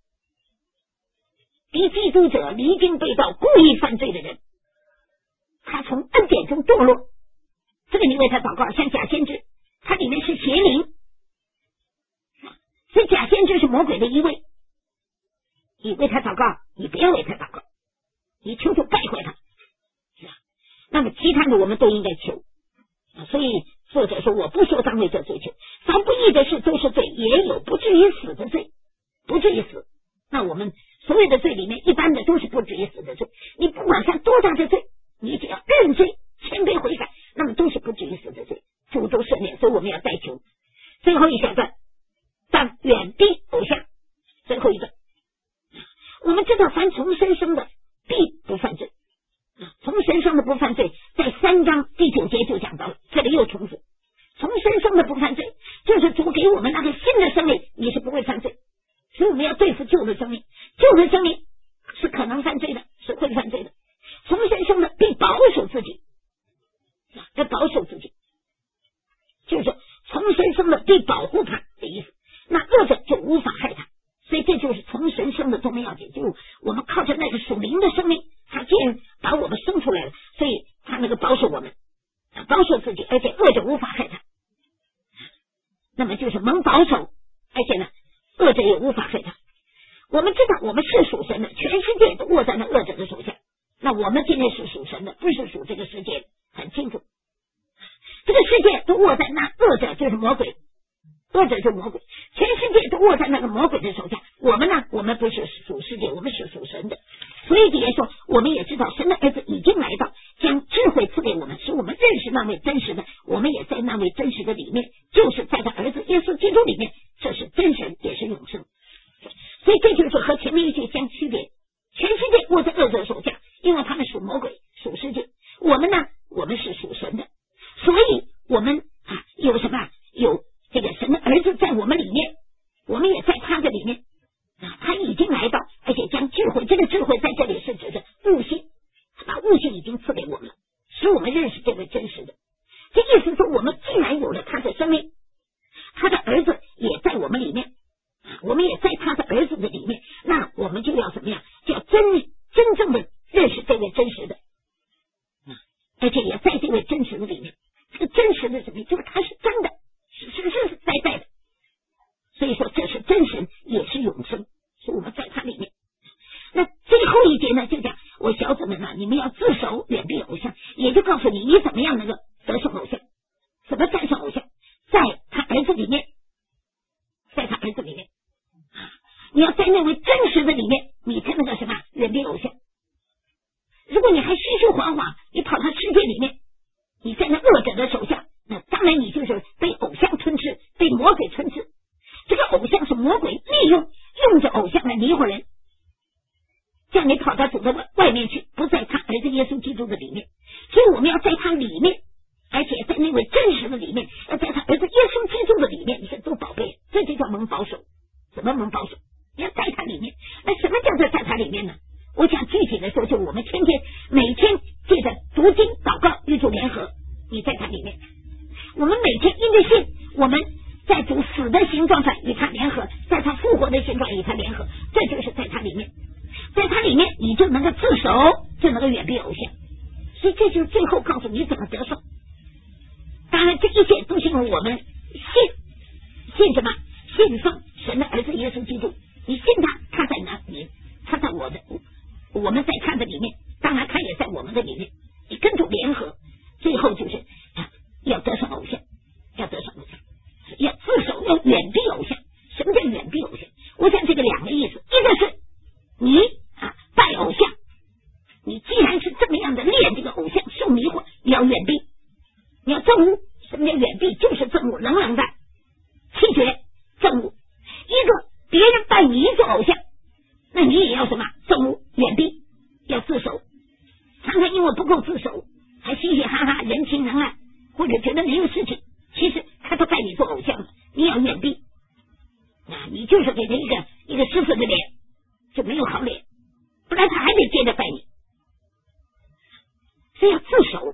敌基督者、离经背道、故意犯罪的人，他从恩典中堕落，这个你为他祷告。像假先知，他里面是邪灵，所以假先知是魔鬼的一位。你为他祷告，你不要为他祷告，你求求败坏他。那么其他的我们都应该求。所以作者说，我不说当为这罪求，凡不义的事都是罪，也有不至于死的罪，不至于死。那我们所有的罪里面，一般的都是不至于死的罪。你不管犯多大的罪，你只要认罪、谦卑悔改，那么都是不至于死的罪，主都赦免。所以我们要再求。最后一小段，但远避偶像。最后一个，我们知道凡从神生的必不犯罪。从神生的不犯罪，在3章第9节就讲到了，这里又重复。从神生的不犯罪，就是主给我们那个新的生命，你是不会犯罪。所以我们要对付旧的生命，旧的生命是可能犯罪的，是会犯罪的。从神生的必保守自己，要保守自己，就是从神生的必保护他的意思。那恶者就无法害他，所以这就是从神生的多么要紧。就我们靠着那个属灵的生命，他既然把我们生出来了，所以他那个保守我们，保守自己，而且恶者无法害他。那么就是蒙保守，而且呢，恶者也无法害他。我们知道我们是属神的，全世界都握在那恶者的手下。那我们今天是属神的，不是属这个世界，很清楚。这个世界都握在那恶者，就是魔鬼，恶者就是魔鬼，全世界都握在那个魔鬼的手下。我们呢，我们不是属世界，我们是属神的。所以也说，我们也知道神的儿子已经来到，将智慧赐给我们，使我们认识那位真实的。我们也在那位真实的里面，就是在他儿子耶稣基督里面，这是真神，也是永生。所以这就是和前面一句相区别。全世界握在恶者手下，因为他们属魔鬼，属世界。我们呢，我们是属神的，所以我们有什么？有这个神的儿子在我们里面，我们也在他的里面。他已经来到，而且将智慧，这个智慧在这里是指着悟性，把悟性已经赐给我们了，使我们认识这位真实的。这意思说，我们既然有了他的生命，他的儿子也在我们里面，我们也在他的儿子的里面，那我们就要怎么样？就要真正的认识这位真实的，而且也在这位真实的里面。这个真实的什么？就是他是真的，是实实在在的。所以说，这是真神，也是永生，是我们在他里面。那最后一节呢，就讲我小子们你们要自守，远避偶像，也就告诉你，你怎么样能够得胜偶像，怎么战胜偶像，在他儿子里面，在他儿子里面，你要在那位真实的里面，你才能够什么远避偶像。如果你还虚虚晃晃，你跑到世界里面，你在那恶者的手下，那当然你就是被偶像吞吃，被魔鬼吞吃。这个偶像是魔鬼利用着偶像来迷惑人， 叫你跑到主的外面去，不在他儿子耶稣基督的里面。所以我们要在他里面，而且在那位真实的里面，要在他儿子耶稣基督的里面，你是多宝贝，这就叫蒙保守。怎么蒙保守？你要在他里面。那什么叫做在他里面呢？我想具体的说，就我们每天借着读经祷告与主联合，你在他里面。我们每天因着信，我们在主死的形状上与他联合，在他复活的形状与他联合，这就是在他里面。在他里面你就能够自守，就能够远避偶像。所以这就是最后告诉你怎么得胜。当然这一切都是因为我们信什么？信奉神的儿子耶稣基督。你信他，他在哪里？他在我们在他的里面，当然他也在我们的里面。你跟主联合，最后就是要得胜偶像，要得胜偶像，要自守，要远避偶像。什么叫远避偶像？我想这个两个意思，一个是你拜偶像，你既然是这么样的练这个偶像受迷惑，你要远避，你要憎恶。什么叫远避？就是憎恶，冷的弃绝憎恶。一个别人拜你做偶像，那你也要什么？憎恶远避，要自守。常常因为不够自守，还嘻嘻哈哈人情人爱，或者觉得没有事情，其实他都拜你做偶像了，你要远避。你就是给他一个师傅的脸，就没有好脸，不然他还得接着拜你。所以要自守，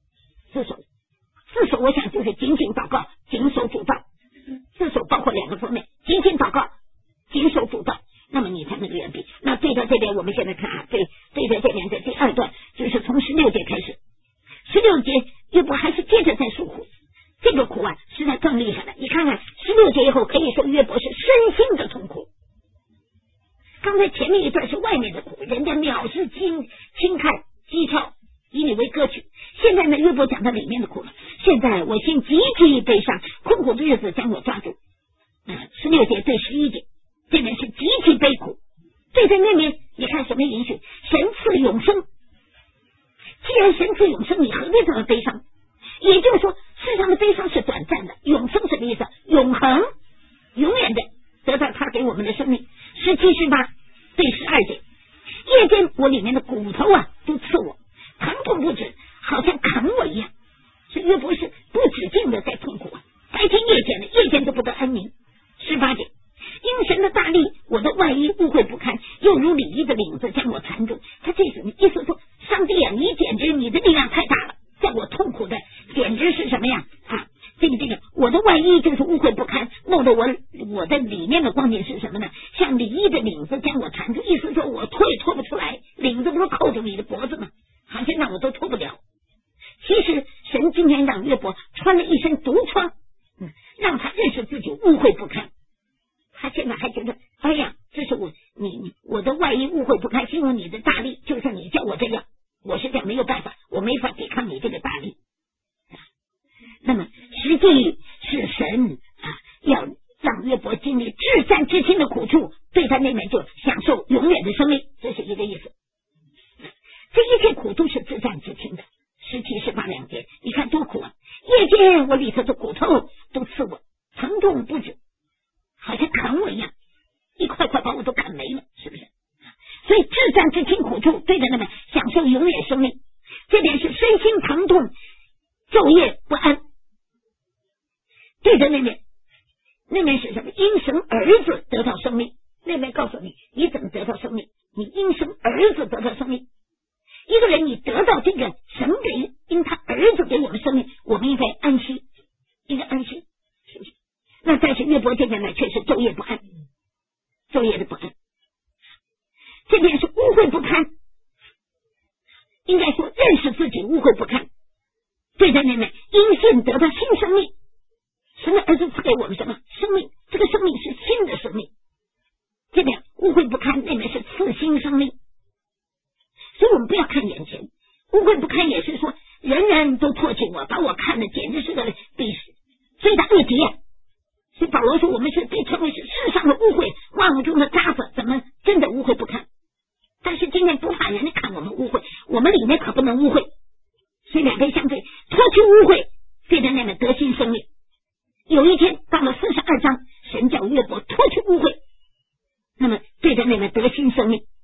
自守我想就是紧紧祷告，谨守主道。自守包括两个方面，紧紧祷告，谨守主道，那么你才能够远避。那对到这边我们现在看对到这边的第二段，就是从16节开始。16节约伯还是接着在诉苦，这个苦实在更厉害了。你看看16节以后，可以说约伯是身心的痛苦。刚才前面一段是外面的苦，人家藐视轻看讥嘲，以你为歌曲。现在呢，约伯讲到里面的苦了。现在我心极其悲伤，困苦的日子将我抓住。16节对11节，这边是极其悲苦。对在那边，你看什么允许？神赐永生。既然神赐永生，你何必这么悲伤？也就是说，世上的悲伤是短暂的，永生什么意思？永恒，永远的得到他给我们的生命。17、18对12节，夜间我里面的骨头都刺我，疼痛不止，好像啃我一样。所以约伯是不止境的在痛苦白天夜间的，夜间都不得安宁。18节，因神的大力，我的外衣污秽不堪，又如里衣的领子将我缠住。他这意思说，上帝你简直你的力量太大了，在我痛苦的简直是什么呀？这个我的外衣就是污秽不堪，弄得我的里面的光景是什么呢？像里衣的领子将我缠住，意思说我脱不出来，领子不是扣住你的脖子吗？好像让我都脱不了。其实神今天让约伯穿了一身毒疮，让他认识自己污秽不堪。他现在还觉得，哎呀，这是我的外衣污秽不堪，是因为你的大力，就是你叫我这样，我实在没有办法，我没法抵抗你这个大力。那么实际是神要让约伯经历至善至亲的苦处，对他那边就享受永远的生命，这是一个意思。这一切苦都是至善至亲的。17、18两节，你看多苦夜间我里头的骨头都刺我，疼痛不止，好像啃我一样，一块块把我都啃没了，是不是？所以至善至亲苦处，对着那么享受永远生命。这边是身心疼痛，昼夜不安。对着那边是什么？因生儿子得到生命。那边告诉你，你怎么得到生命？你因生儿子得到生命。一个人你得到这个神因他儿子给我们生命，我们应该安息，应该安息，是不是？那但是约伯这边呢，却是昼夜不安，昼夜的不安。这边是污秽不堪，应该说认识自己污秽不堪。对在那边因信得到新生命，神的儿子赐给我们什么生命？这个生命是新的生命。这边污秽不堪，那边是赐新生命。所以我们不要看眼前，污秽不堪也是说人人都唾弃我，把我看的简直是个比罪大恶极。所以保罗说我们是被称为是世上的污秽，万物中的渣子，怎么真的污秽不堪？但是今天不怕人家看我们污秽，我们里面可不能污秽。所以两边相对，脱去污秽，对着那边得新生命。有一天到了42章，神叫约伯脱去污秽，那么对着那边得新生命。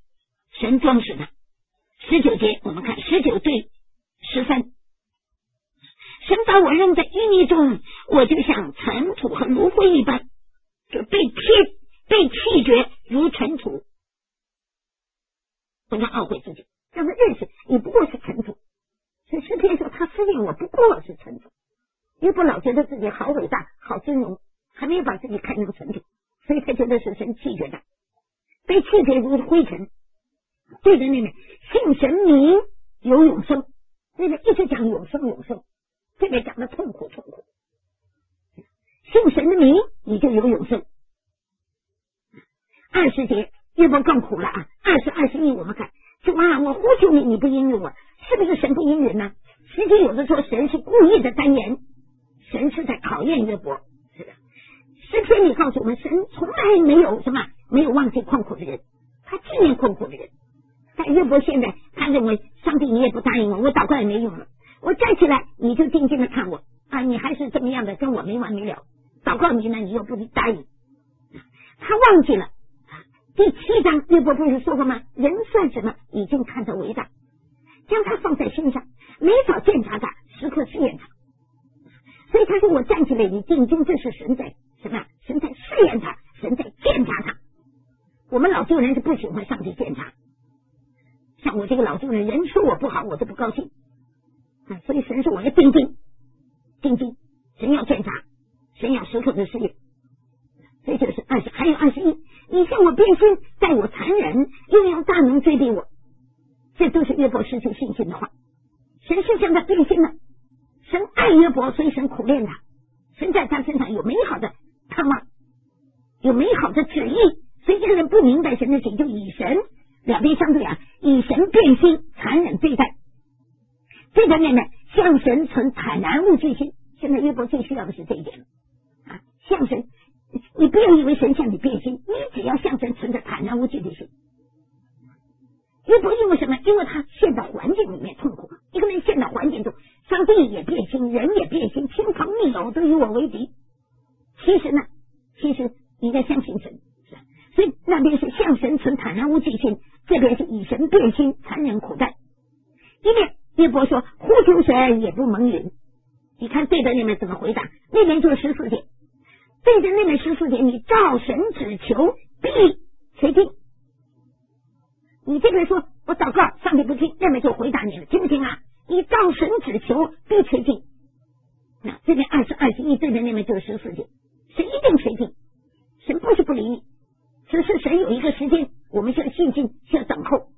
神装饰他。19节我们看19对10分，神把我扔在淤泥中，我就像尘土和炉灰一般，就被弃绝如尘土。不要懊悔自己，让他认识你不过是尘土。所以诗篇说他思念我不过是尘土。约伯老觉得自己好伟大好尊荣，还没有把自己看成尘土，所以他觉得是神弃绝的，被弃绝如灰尘。对着那边信神名有永生，那边一直讲永生永生，这边讲的痛苦痛苦。信神的名你就有永生。20节约伯更苦了啊，20、21我们看，主啊，我呼求你，你不应允我，是不是神不应允呢？实际有的说神是故意的单言，神是在考验约伯。是的，诗篇里告诉我们，神从来没有什么没有忘记困苦的人，他纪念困苦的人。但约伯现在他认为上帝你也不答应我，我祷告也没用了，我站起来你就静静的看我啊，你还是这么样的跟我没完没了，祷告你呢你又不答应。他忘记了第7章约伯不是说过吗？人算什么？已经看得伟大，将他放在心上，没少检查他，时刻试验他。所以他说我站起来你定睛，这是神在什么？神在试验他，神在检查他。我们老旧人是不喜欢上帝检查，像我这个老旧人，人说我不好我都不高兴啊，所以神说我要定睛，神要检查，神要时刻的试验。这就是20，还有21，你向我变心，待我残忍，又要大能追逼我，这都是约伯失去信心的话。神是向他变心了，神爱约伯，所以神苦练他，神在他身上有美好的盼望，有美好的旨意，所以这个人不明白神的旨意，就以神两边相对啊，以神变心，残忍对待。这个面呢，向神存坦然无惧心。现在约伯最需要的是这一点啊，向神，你不要以为神向你变心，你只要向神存着坦然无惧的心。约伯因为什么？因为他陷到环境里面痛苦，一个人陷到环境中，上帝也变心，人也变心，亲朋密友都与我为敌。其实呢，你在相信神，所以那边是向神存坦然无惧心，这边是以神变心，残忍苦待。一面约伯说呼求神也不蒙允，你看对着那边怎么回答？那边就是14节，对着那边14节，你照神只求必垂听。你这边说我祷告上帝不听，那边就回答你了，听不听啊？你照神只求必垂听。那这边20、21，这边那边就是14节，神一定垂听，神不是不理你，只是神有一个时间，我们需要信心，需要等候。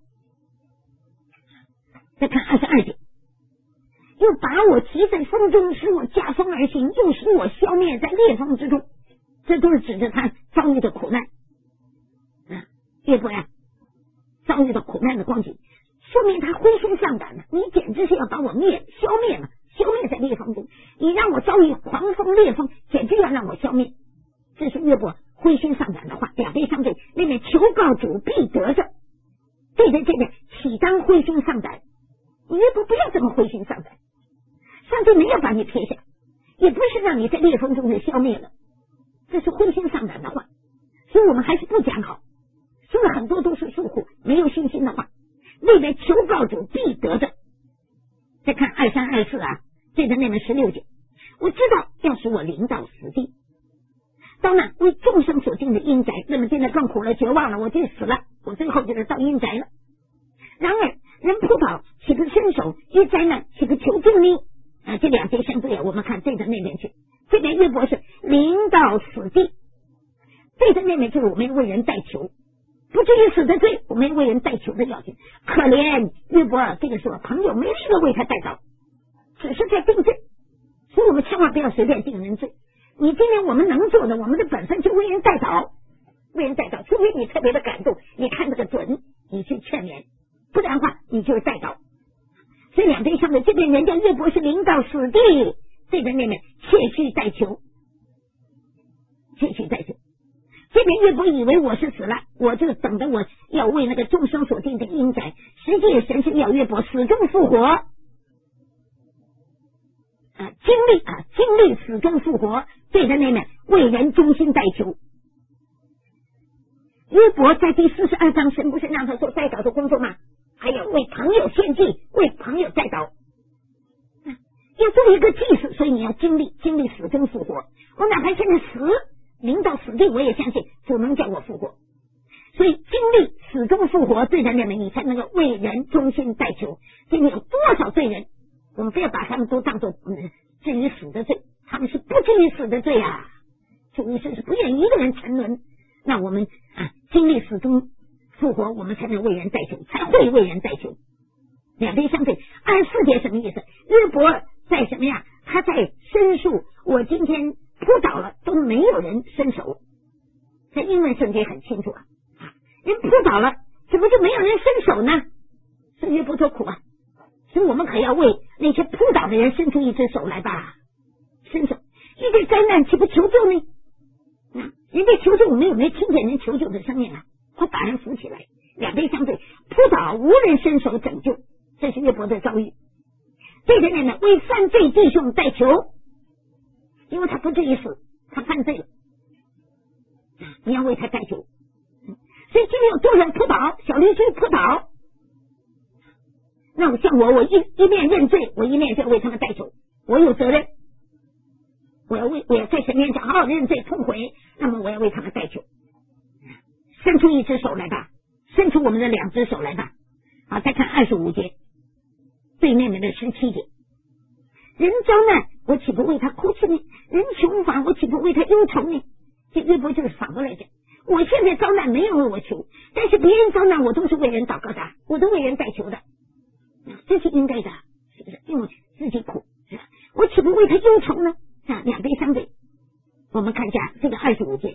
再看22节，又把我提在风中，使我驾风而行，又使我消灭在裂缝之中。这都是指着他遭遇的苦难约伯呀，遭遇的苦难的光景，说明他灰心丧胆了。你简直是要把我消灭在裂缝中，你让我遭遇狂风裂风，简直要让我消灭。这是约伯灰心丧胆的话，两边相对，那边求告主必得着，对着这边岂当灰心丧胆？你约伯不要这么灰心丧胆，上帝没有把你撇下，也不是让你在裂缝中就消灭了，这是灰心丧胆的话。所以我们还是不讲好，说了很多都是疏忽没有信心的话。那边求告主必得着。再看23、24啊，这个那边16节，我知道要使我临到死地，到那为众生所定的阴宅，那么现在更苦了，绝望了，我就死了，我最后就是到阴宅了。然而人扑倒岂不伸手，遇灾难岂不求救呢？这两节相对啊，我们看对着那边去，这边约伯是临到死地，对着那边就是我们为人代求，不至于死的罪，我们为人代求的要紧。可怜约伯这个时候朋友没一个为他代祷，只是在定罪，所以我们千万不要随便定人罪。你今天我们能做的，我们的本分就为人代祷，除非你特别的感动，你看这个准，你去劝勉，不然的话你就是代祷。所以两边相对，这边人家约伯是临到死地，这边那边切须代求。这边约伯以为我是死了，我就等着我要为那个众生所定的阴宅，实际神是要约伯死中复活经历死中复活，对着那边为人忠心代求。 约伯在第42章，神不是让他做代祷的工作吗？还有为朋友献祭，为朋友代祷。要做一个祭司，所以你要经历死中复活。我哪怕现在临到死地，我也相信主能叫我复活。所以经历死中复活，对人的你才能够为人忠心代求。今天有多少罪人，我们不要把他们都当作至于死的罪，他们是不至于死的罪啊。主是不愿一个人沉沦。那我们经历死中复活，我们才能为人代求，才会为人代求。两边相对。24节什么意思？约伯在什么呀？他在申诉，我今天扑倒了都没有人伸手。在英文圣经很清楚人扑倒了怎么就没有人伸手呢？所以约伯多苦啊。所以我们可要为那些扑倒的人伸出一只手来吧，伸手。遇见灾难岂不求救呢？人家求救，我们有没有听见人求救的声音会把人扶起来。两边相对，扑倒无人伸手拯救，这是约伯的遭遇。这个人呢，为犯罪弟兄代求，因为他不至于死，他犯罪了，你要为他代求。所以今天有多人扑倒，小邻居扑倒，那像我一面认罪，我一面就为他们代求，我有责任，我要在神面前好好认罪痛悔，那么我要为他们代求。伸出一只手来吧，伸出我们的2只手来吧。再看25节，对面的17节，人遭难，我岂不为他哭泣呢？人穷乏，我岂不为他忧愁呢？这约伯就是反过来讲，我现在遭难没人为我求，但是别人遭难我都是为人祷告的，我都为人代求的，这是应该的，是不是？因为自己苦，我岂不为他忧愁呢？两边相对。我们看一下这个25节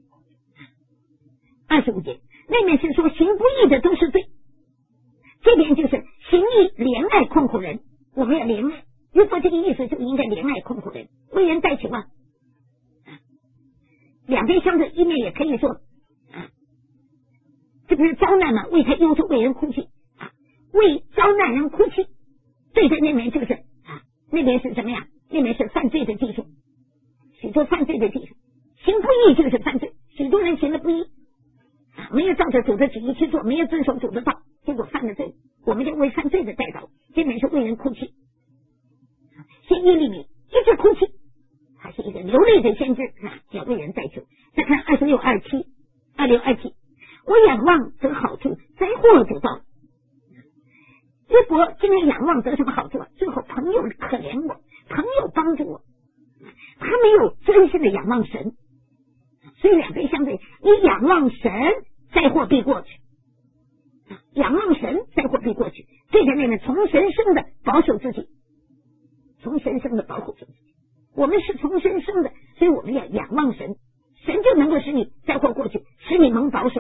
那面是说行不义的都是罪，这边就是行义怜爱困苦人，我们要怜爱。约伯这个意思就应该怜爱困苦人，为人代求两边相对，一面也可以说这不是遭难吗？为他忧愁，为人哭泣为遭难人哭泣。对的那面就是那边是什么呀？那边是犯罪的弟兄，许多犯罪的弟兄，行不义就是犯罪，许多人行了不义没有照着主的旨意去做，没有遵守主的道，结果犯了罪，我们就为犯罪的代祷。这边是为人哭泣，先耶利米一直哭泣，他是一个流泪的先知要为人代求。再看26、27，我仰望得好处，灾祸就到了。约伯今天仰望得什么好处最后朋友可怜我，朋友帮助我，他没有真心的仰望神，所以两边相对，你仰望神，灾祸必过去，仰望神，灾祸必过去。这个呢，从神生的保守自己，从神生的保护自己。我们是从神生的，所以我们要仰望神，神就能够使你灾祸过去，使你蒙保守。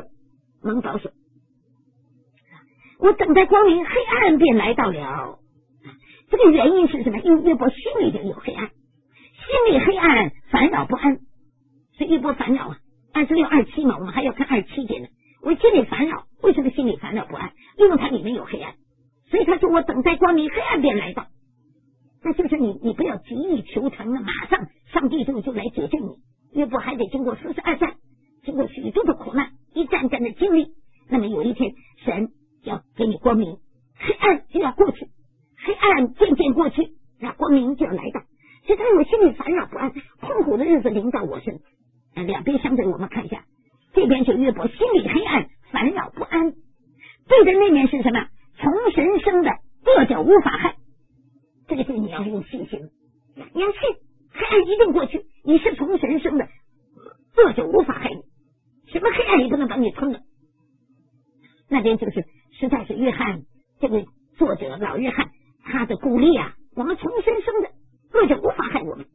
我等待光明，黑暗便来到了。这个原因是什么？因为约伯心里就有黑暗，心里黑暗，烦恼不安。所以约伯烦恼26、27嘛，我们还要看27节呢。我心里烦恼，为什么心里烦恼不安？因为它里面有黑暗。所以他说我等待光明，黑暗便来到。那就是你不要急于求成了，马上上帝就来解救你。约伯还得经过42战，经过许多的苦难，一战战的经历，那么有一天神要给你光明，黑暗就要过去，黑暗渐渐过去，那光明就要来到。所以他我心里烦恼不安，痛苦的日子临到我身。两边相对，我们看一下，这边就约伯心里黑暗，烦恼不安。对的那面是什么？从神生的恶者无法害。这个是你要用信心，你要信，黑暗一定过去。你是从神生的，恶者无法害你，什么黑暗也不能把你吞了。那边就是实在是约翰这个作者老约翰他的鼓励我们从神生的恶者无法害我们，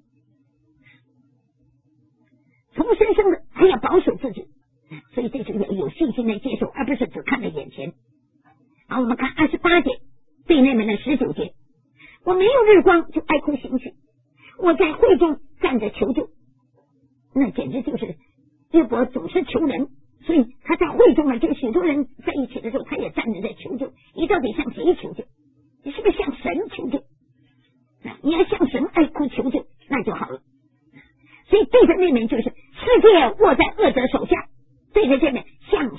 从神生的还要保守自己，所以这是要有信心来接受，而不是只看在眼前。好，我们看28节对内门的19节，我没有日光就哀哭行去，我在会中站着求救。那简直就是约伯总是求人，所以他在会中就许多人在一起的时候，他也站着在求救。你到底向谁求救？你是不是向神求救？你要向神哀哭求救，那就好了。所以对着那面就是世界握在恶者手下，对着这面向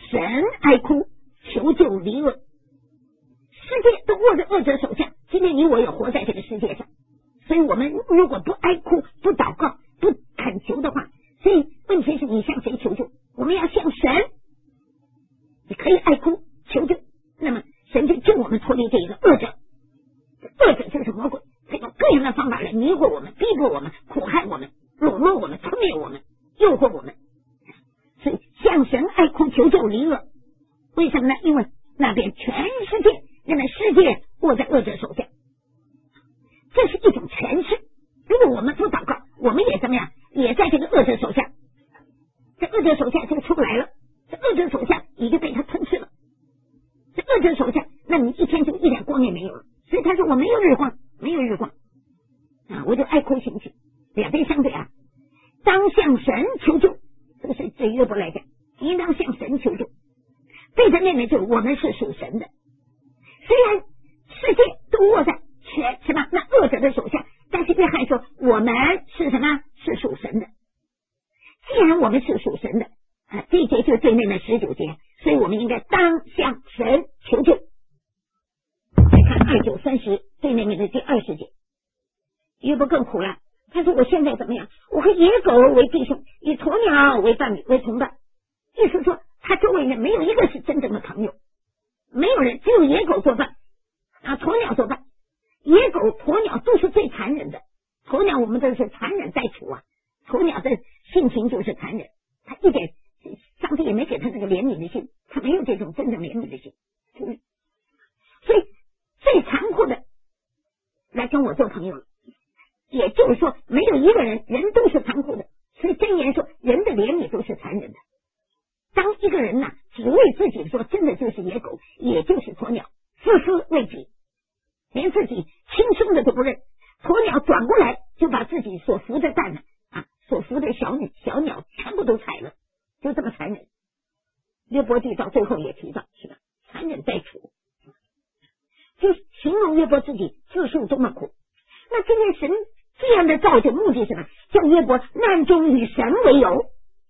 活在这个世界上，所以我们如果不哀哭、不祷告、不恳求的话，所以问题是你向谁求救？我们要向神。你可以哀哭求救，那么神就救我们脱离这一个恶者。恶者就是魔鬼，他用各样的方法来迷惑我们、逼迫我们、苦害我们、笼络我们、吞灭我们、诱惑我们。所以向神哀哭求救离恶，为什么呢？因为那边全世界，人们世界握在恶者手下，这是一种权势。如果我们不祷告，我们也怎么样？也在这个恶者手下，这恶者手下就出不来了，这恶者手下你就被他吞噬了，这恶者手下，那你一天就一点光也没有了。所以他说我没有日光，没有日光啊，我就哀哭行去。两边相对啊，当向神求救，这个是对约伯来讲，应当向神求救。对着妹妹就我们是属神的，虽然世界都握在什么那恶者的手下，但是约翰说我们是什么？是属神的。既然我们是属神的啊，这一节就对妹妹19节，所以我们应该当向神求救。再看29、30对妹妹的第20节，约伯更苦了。他说我现在怎么样？我和野狗为弟兄，以鸵鸟为伴侣为同伴。意思说他周围人没有一个是真正的朋友，没有人，只有野狗作伴啊，鸵鸟作伴。野狗、鸵鸟都是最残忍的。鸵鸟我们都是残忍待处啊，鸵鸟的性情就是残忍，他一点上帝也没给他那个怜悯的心，他没有这种真正怜悯的心。所以最残酷的来跟我做朋友了，也就是说没有一个人都是残酷的。所以箴言说人的怜悯都是残忍的。当一个人只为自己说，真的就是野狗，也就是鸵鸟，自私为己，连自己亲生的都不认。鸵鸟转过来就把自己所孵的蛋所孵的小鸟全部都踩了，就这么残忍。约伯记到最后也提到，是吧？残忍待处，就形容约伯自己自述多么苦。那今天神这样的造就目的是什么？叫约伯难中与神为友。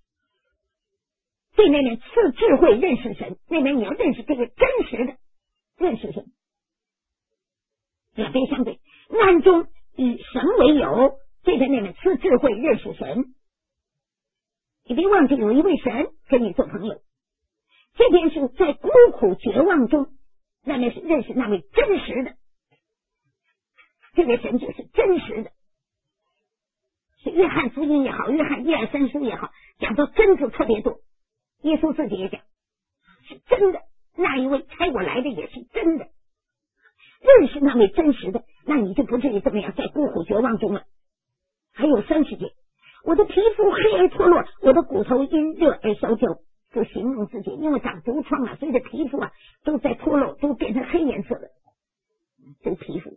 对那边赐智慧认识神，那边你要认识这个真实的认识神。两边相对，难中与神为友，这边那边赐智慧认识神。你别忘记有一位神跟你做朋友，这边是在孤苦绝望中，那边是认识那位真实的，这位神就是真实的。是约翰福音也好，约翰1、2、3书也好，讲到真字特别多。耶稣自己也讲是真的，那一位差我来的也是真的。认识那位真实的，那你就不至于怎么样在孤苦绝望中了。还有30节，我的皮肤黑而脱落，我的骨头因热而烧焦，就形容自己因为长毒疮所以的皮肤都在脱落，都变成黑颜色的。这个皮肤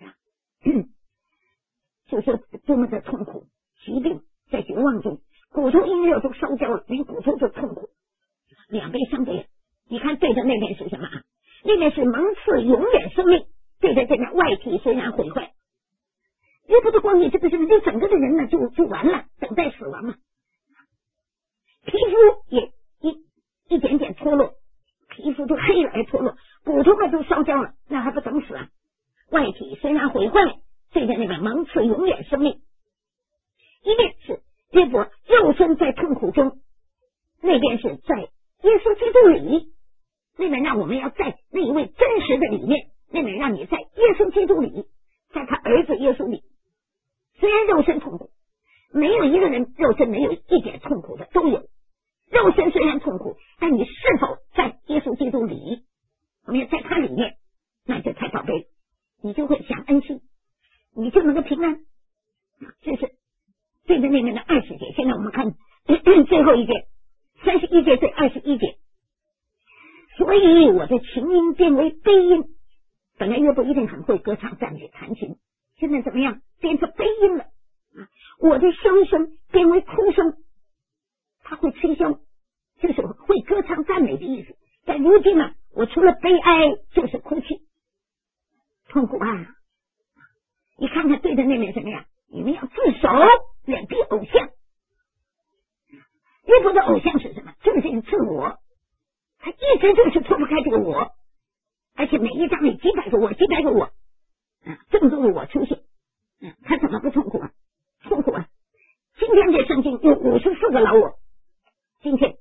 就说多么的痛苦，疾病在绝望中，骨头因热都烧焦了，连骨头都痛苦。两边相对，你看对着那边是什么？那边是蒙赐永远生命，对着这边外体虽然毁坏。约伯的光景，这个是你整个的人就完了，等待死亡了。皮肤也一点点脱落，皮肤都黑了而脱落，骨头都烧焦了，那还不等死啊？外体虽然毁坏，对着那边蒙赐永远生命。一边是约伯肉身在痛苦中，那边是在耶稣基督里，那边让我们要在那一位真实的里面，那边让你在耶稣基督里，在他儿子耶稣里。虽然肉身痛苦，没有一个人肉身没有一点痛苦的，都有。肉身虽然痛苦，但你是否在耶稣基督里，我们要在他里面，那就太宝贝，你就会享恩馨，你就能够平安。这是对着那边的20节。现在我们看最后一节，31节对21节。所以我的琴音变为悲音。本来约伯一定很会歌唱赞美弹琴，现在怎么样？变成悲音了。我的箫声变为哭声。他会吹箫，就是会歌唱赞美的意思。但如今我除了悲哀就是哭泣，痛苦啊！你看看对着那边什么呀？你们要自首，远避偶像。约伯的偶像是什么？就是这个自我，他一直就是脱不开这个我，而且每一章里几百个我， 更多的我出现，他怎么不痛苦啊？痛苦啊！今天这圣经有54个老我，今天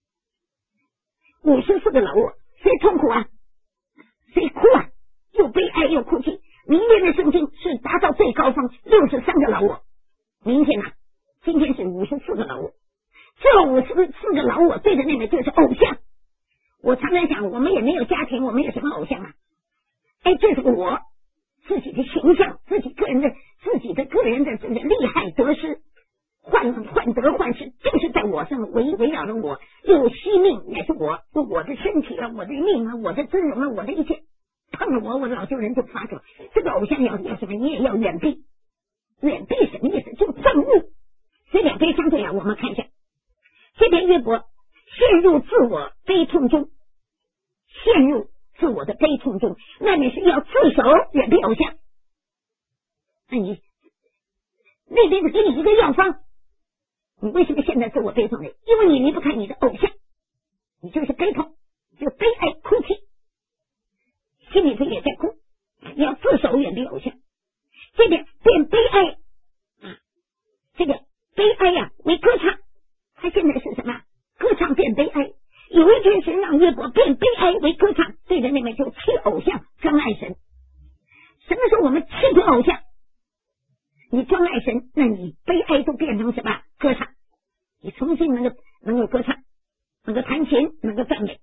54个老我，谁痛苦啊？谁哭啊？又悲哀又哭泣。明天的圣经是达到最高峰63个老我，明天啊，今天是54个老我。这54个老我对着那个就是偶像。我常常想，我们也没有家庭，我们有什么偶像啊？这是个我自己的形象，自己个人的这个利害得失，患得患失，就是在我身上围绕着我，有惜命也是我的身体啊，我的命啊，我的尊荣啊，我的一切，碰了我老旧人就发出。这个偶像要什么？你也要远避。远避什么意思？就憎恶。这两边相对啊，我们看一下，这边约伯陷入自我悲痛中，陷入自我的悲痛中，那你是要自首远避偶像。那你那边给你一个药方，你为什么现在自我悲痛呢？因为你离不开你的偶像，你就是悲痛，就悲哀哭泣，心里头也在哭，你要自首远避偶像。这边变悲哀这个悲哀为歌唱，他现在是什么？歌唱变悲哀。有一天神让约伯变悲哀为歌唱，对着那边就弃偶像专爱神。什么时候我们弃绝偶像，你专爱神，那你悲哀都变成什么？歌唱。你重新能够歌唱，能够弹琴，能够赞美。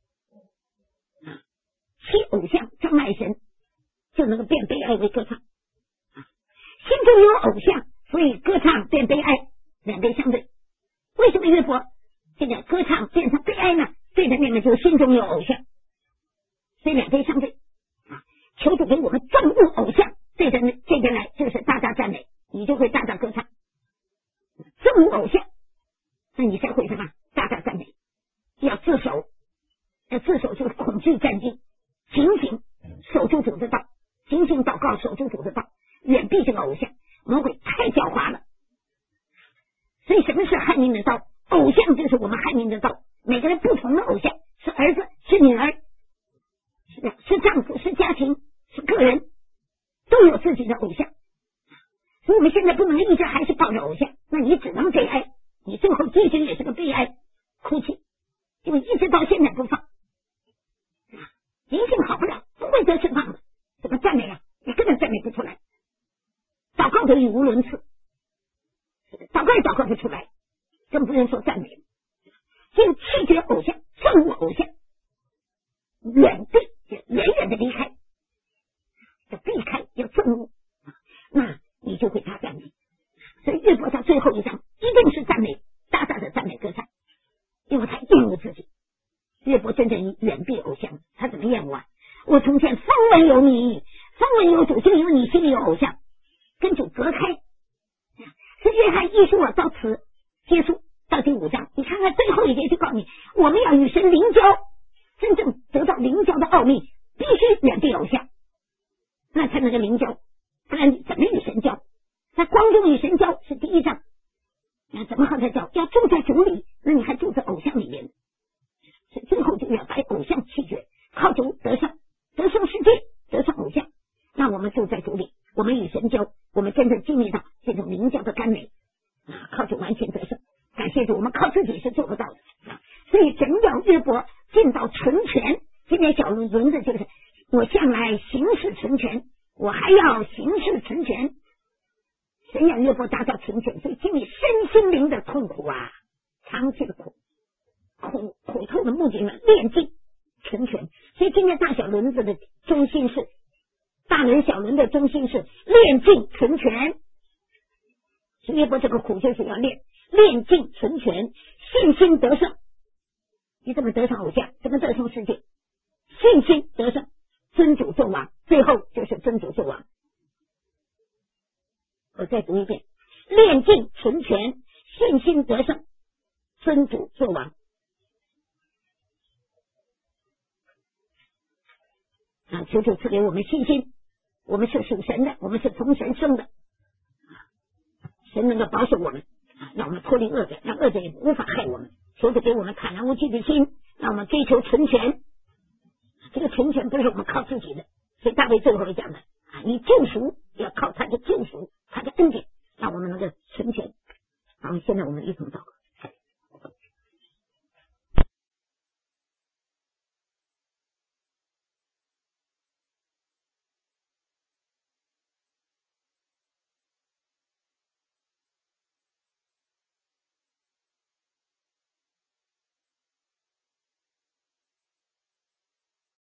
弃偶像专爱神，就能够变悲哀为歌唱。心中有偶像，所以歌唱变悲哀，两边相对。为什么约伯这个歌唱变成悲哀呢？对着那个就是心中有偶像，所以两边相对。求主给我们憎恶偶像，对着这边来就是大大赞美，你就会大大歌唱。憎恶偶像，那你才会什么？大大赞美。要自首，自首就是恐惧战兢，警醒守住主的道，警醒祷告守住主的道，远避这个偶像。魔鬼太狡猾了，所以什么是害命的道？偶像就是我们害命的道。每个人不同的偶像，是儿子，是女儿，是丈夫，是家庭，是个人，都有自己的偶像。所以我们现在不能一直还是抱着偶像，那你只能悲哀，你最后结局也是个悲哀哭泣，因为一直到现在不放，灵性好不了，不会得释放的。怎么赞美啊？你根本赞美不出来，祷告都语无伦次，祷告也祷告不出来，更不能说赞美。就弃绝偶像，憎恶偶像，远远的离开，要避开，要憎恶，那你就会他赞美。所以约伯到最后一章一定是赞美，大大的赞美歌唱，因为他厌恶自己。约伯真正远避偶像，他怎么厌恶啊？我从前风闻有你，风闻有主，就因为你心里有偶像，跟主隔开。所以约翰一书到此结束，到第5章，你看看最后一节就告诉你，我们要与神灵交，真正得到灵交的奥秘，必须远避偶像，那才能够灵交。不然你怎么与神交？那光中与神交是第1章，那怎么和他交？要住在主里，那你还住在偶像里面。所以最后就要把偶像弃绝，靠主得胜世界，得胜偶像。那我们住在主里，我们与神交，我们真正经历到这种灵交的甘美，靠主完全得胜。感谢主，我们靠自己是做不到的。所以神要约伯进到纯全。今天小轮子就是我向来行事纯全，我还要行事纯全。神要约伯达到纯全，所以经历身心灵的痛苦啊，长期的苦痛的目的呢，炼净纯全。所以今天大小轮子的中心是大轮小轮的中心是炼净纯全。所以约伯这个苦就是要炼净纯全，信心得胜。你怎么得胜偶像？怎么得胜世界？信心得胜，尊主作王，最后就是尊主作王。我再读一遍：炼净纯全，信心得胜，尊主作王。求主赐给我们信心，我们是属神的，我们是从神生的，神能够保守我们，让我们脱离恶者，让恶者也无法害我们。求主给我们坦然无惧的心，让我们追求纯全。这个纯全不是我们靠自己的，所以大卫最后讲的你救赎要靠他的救赎，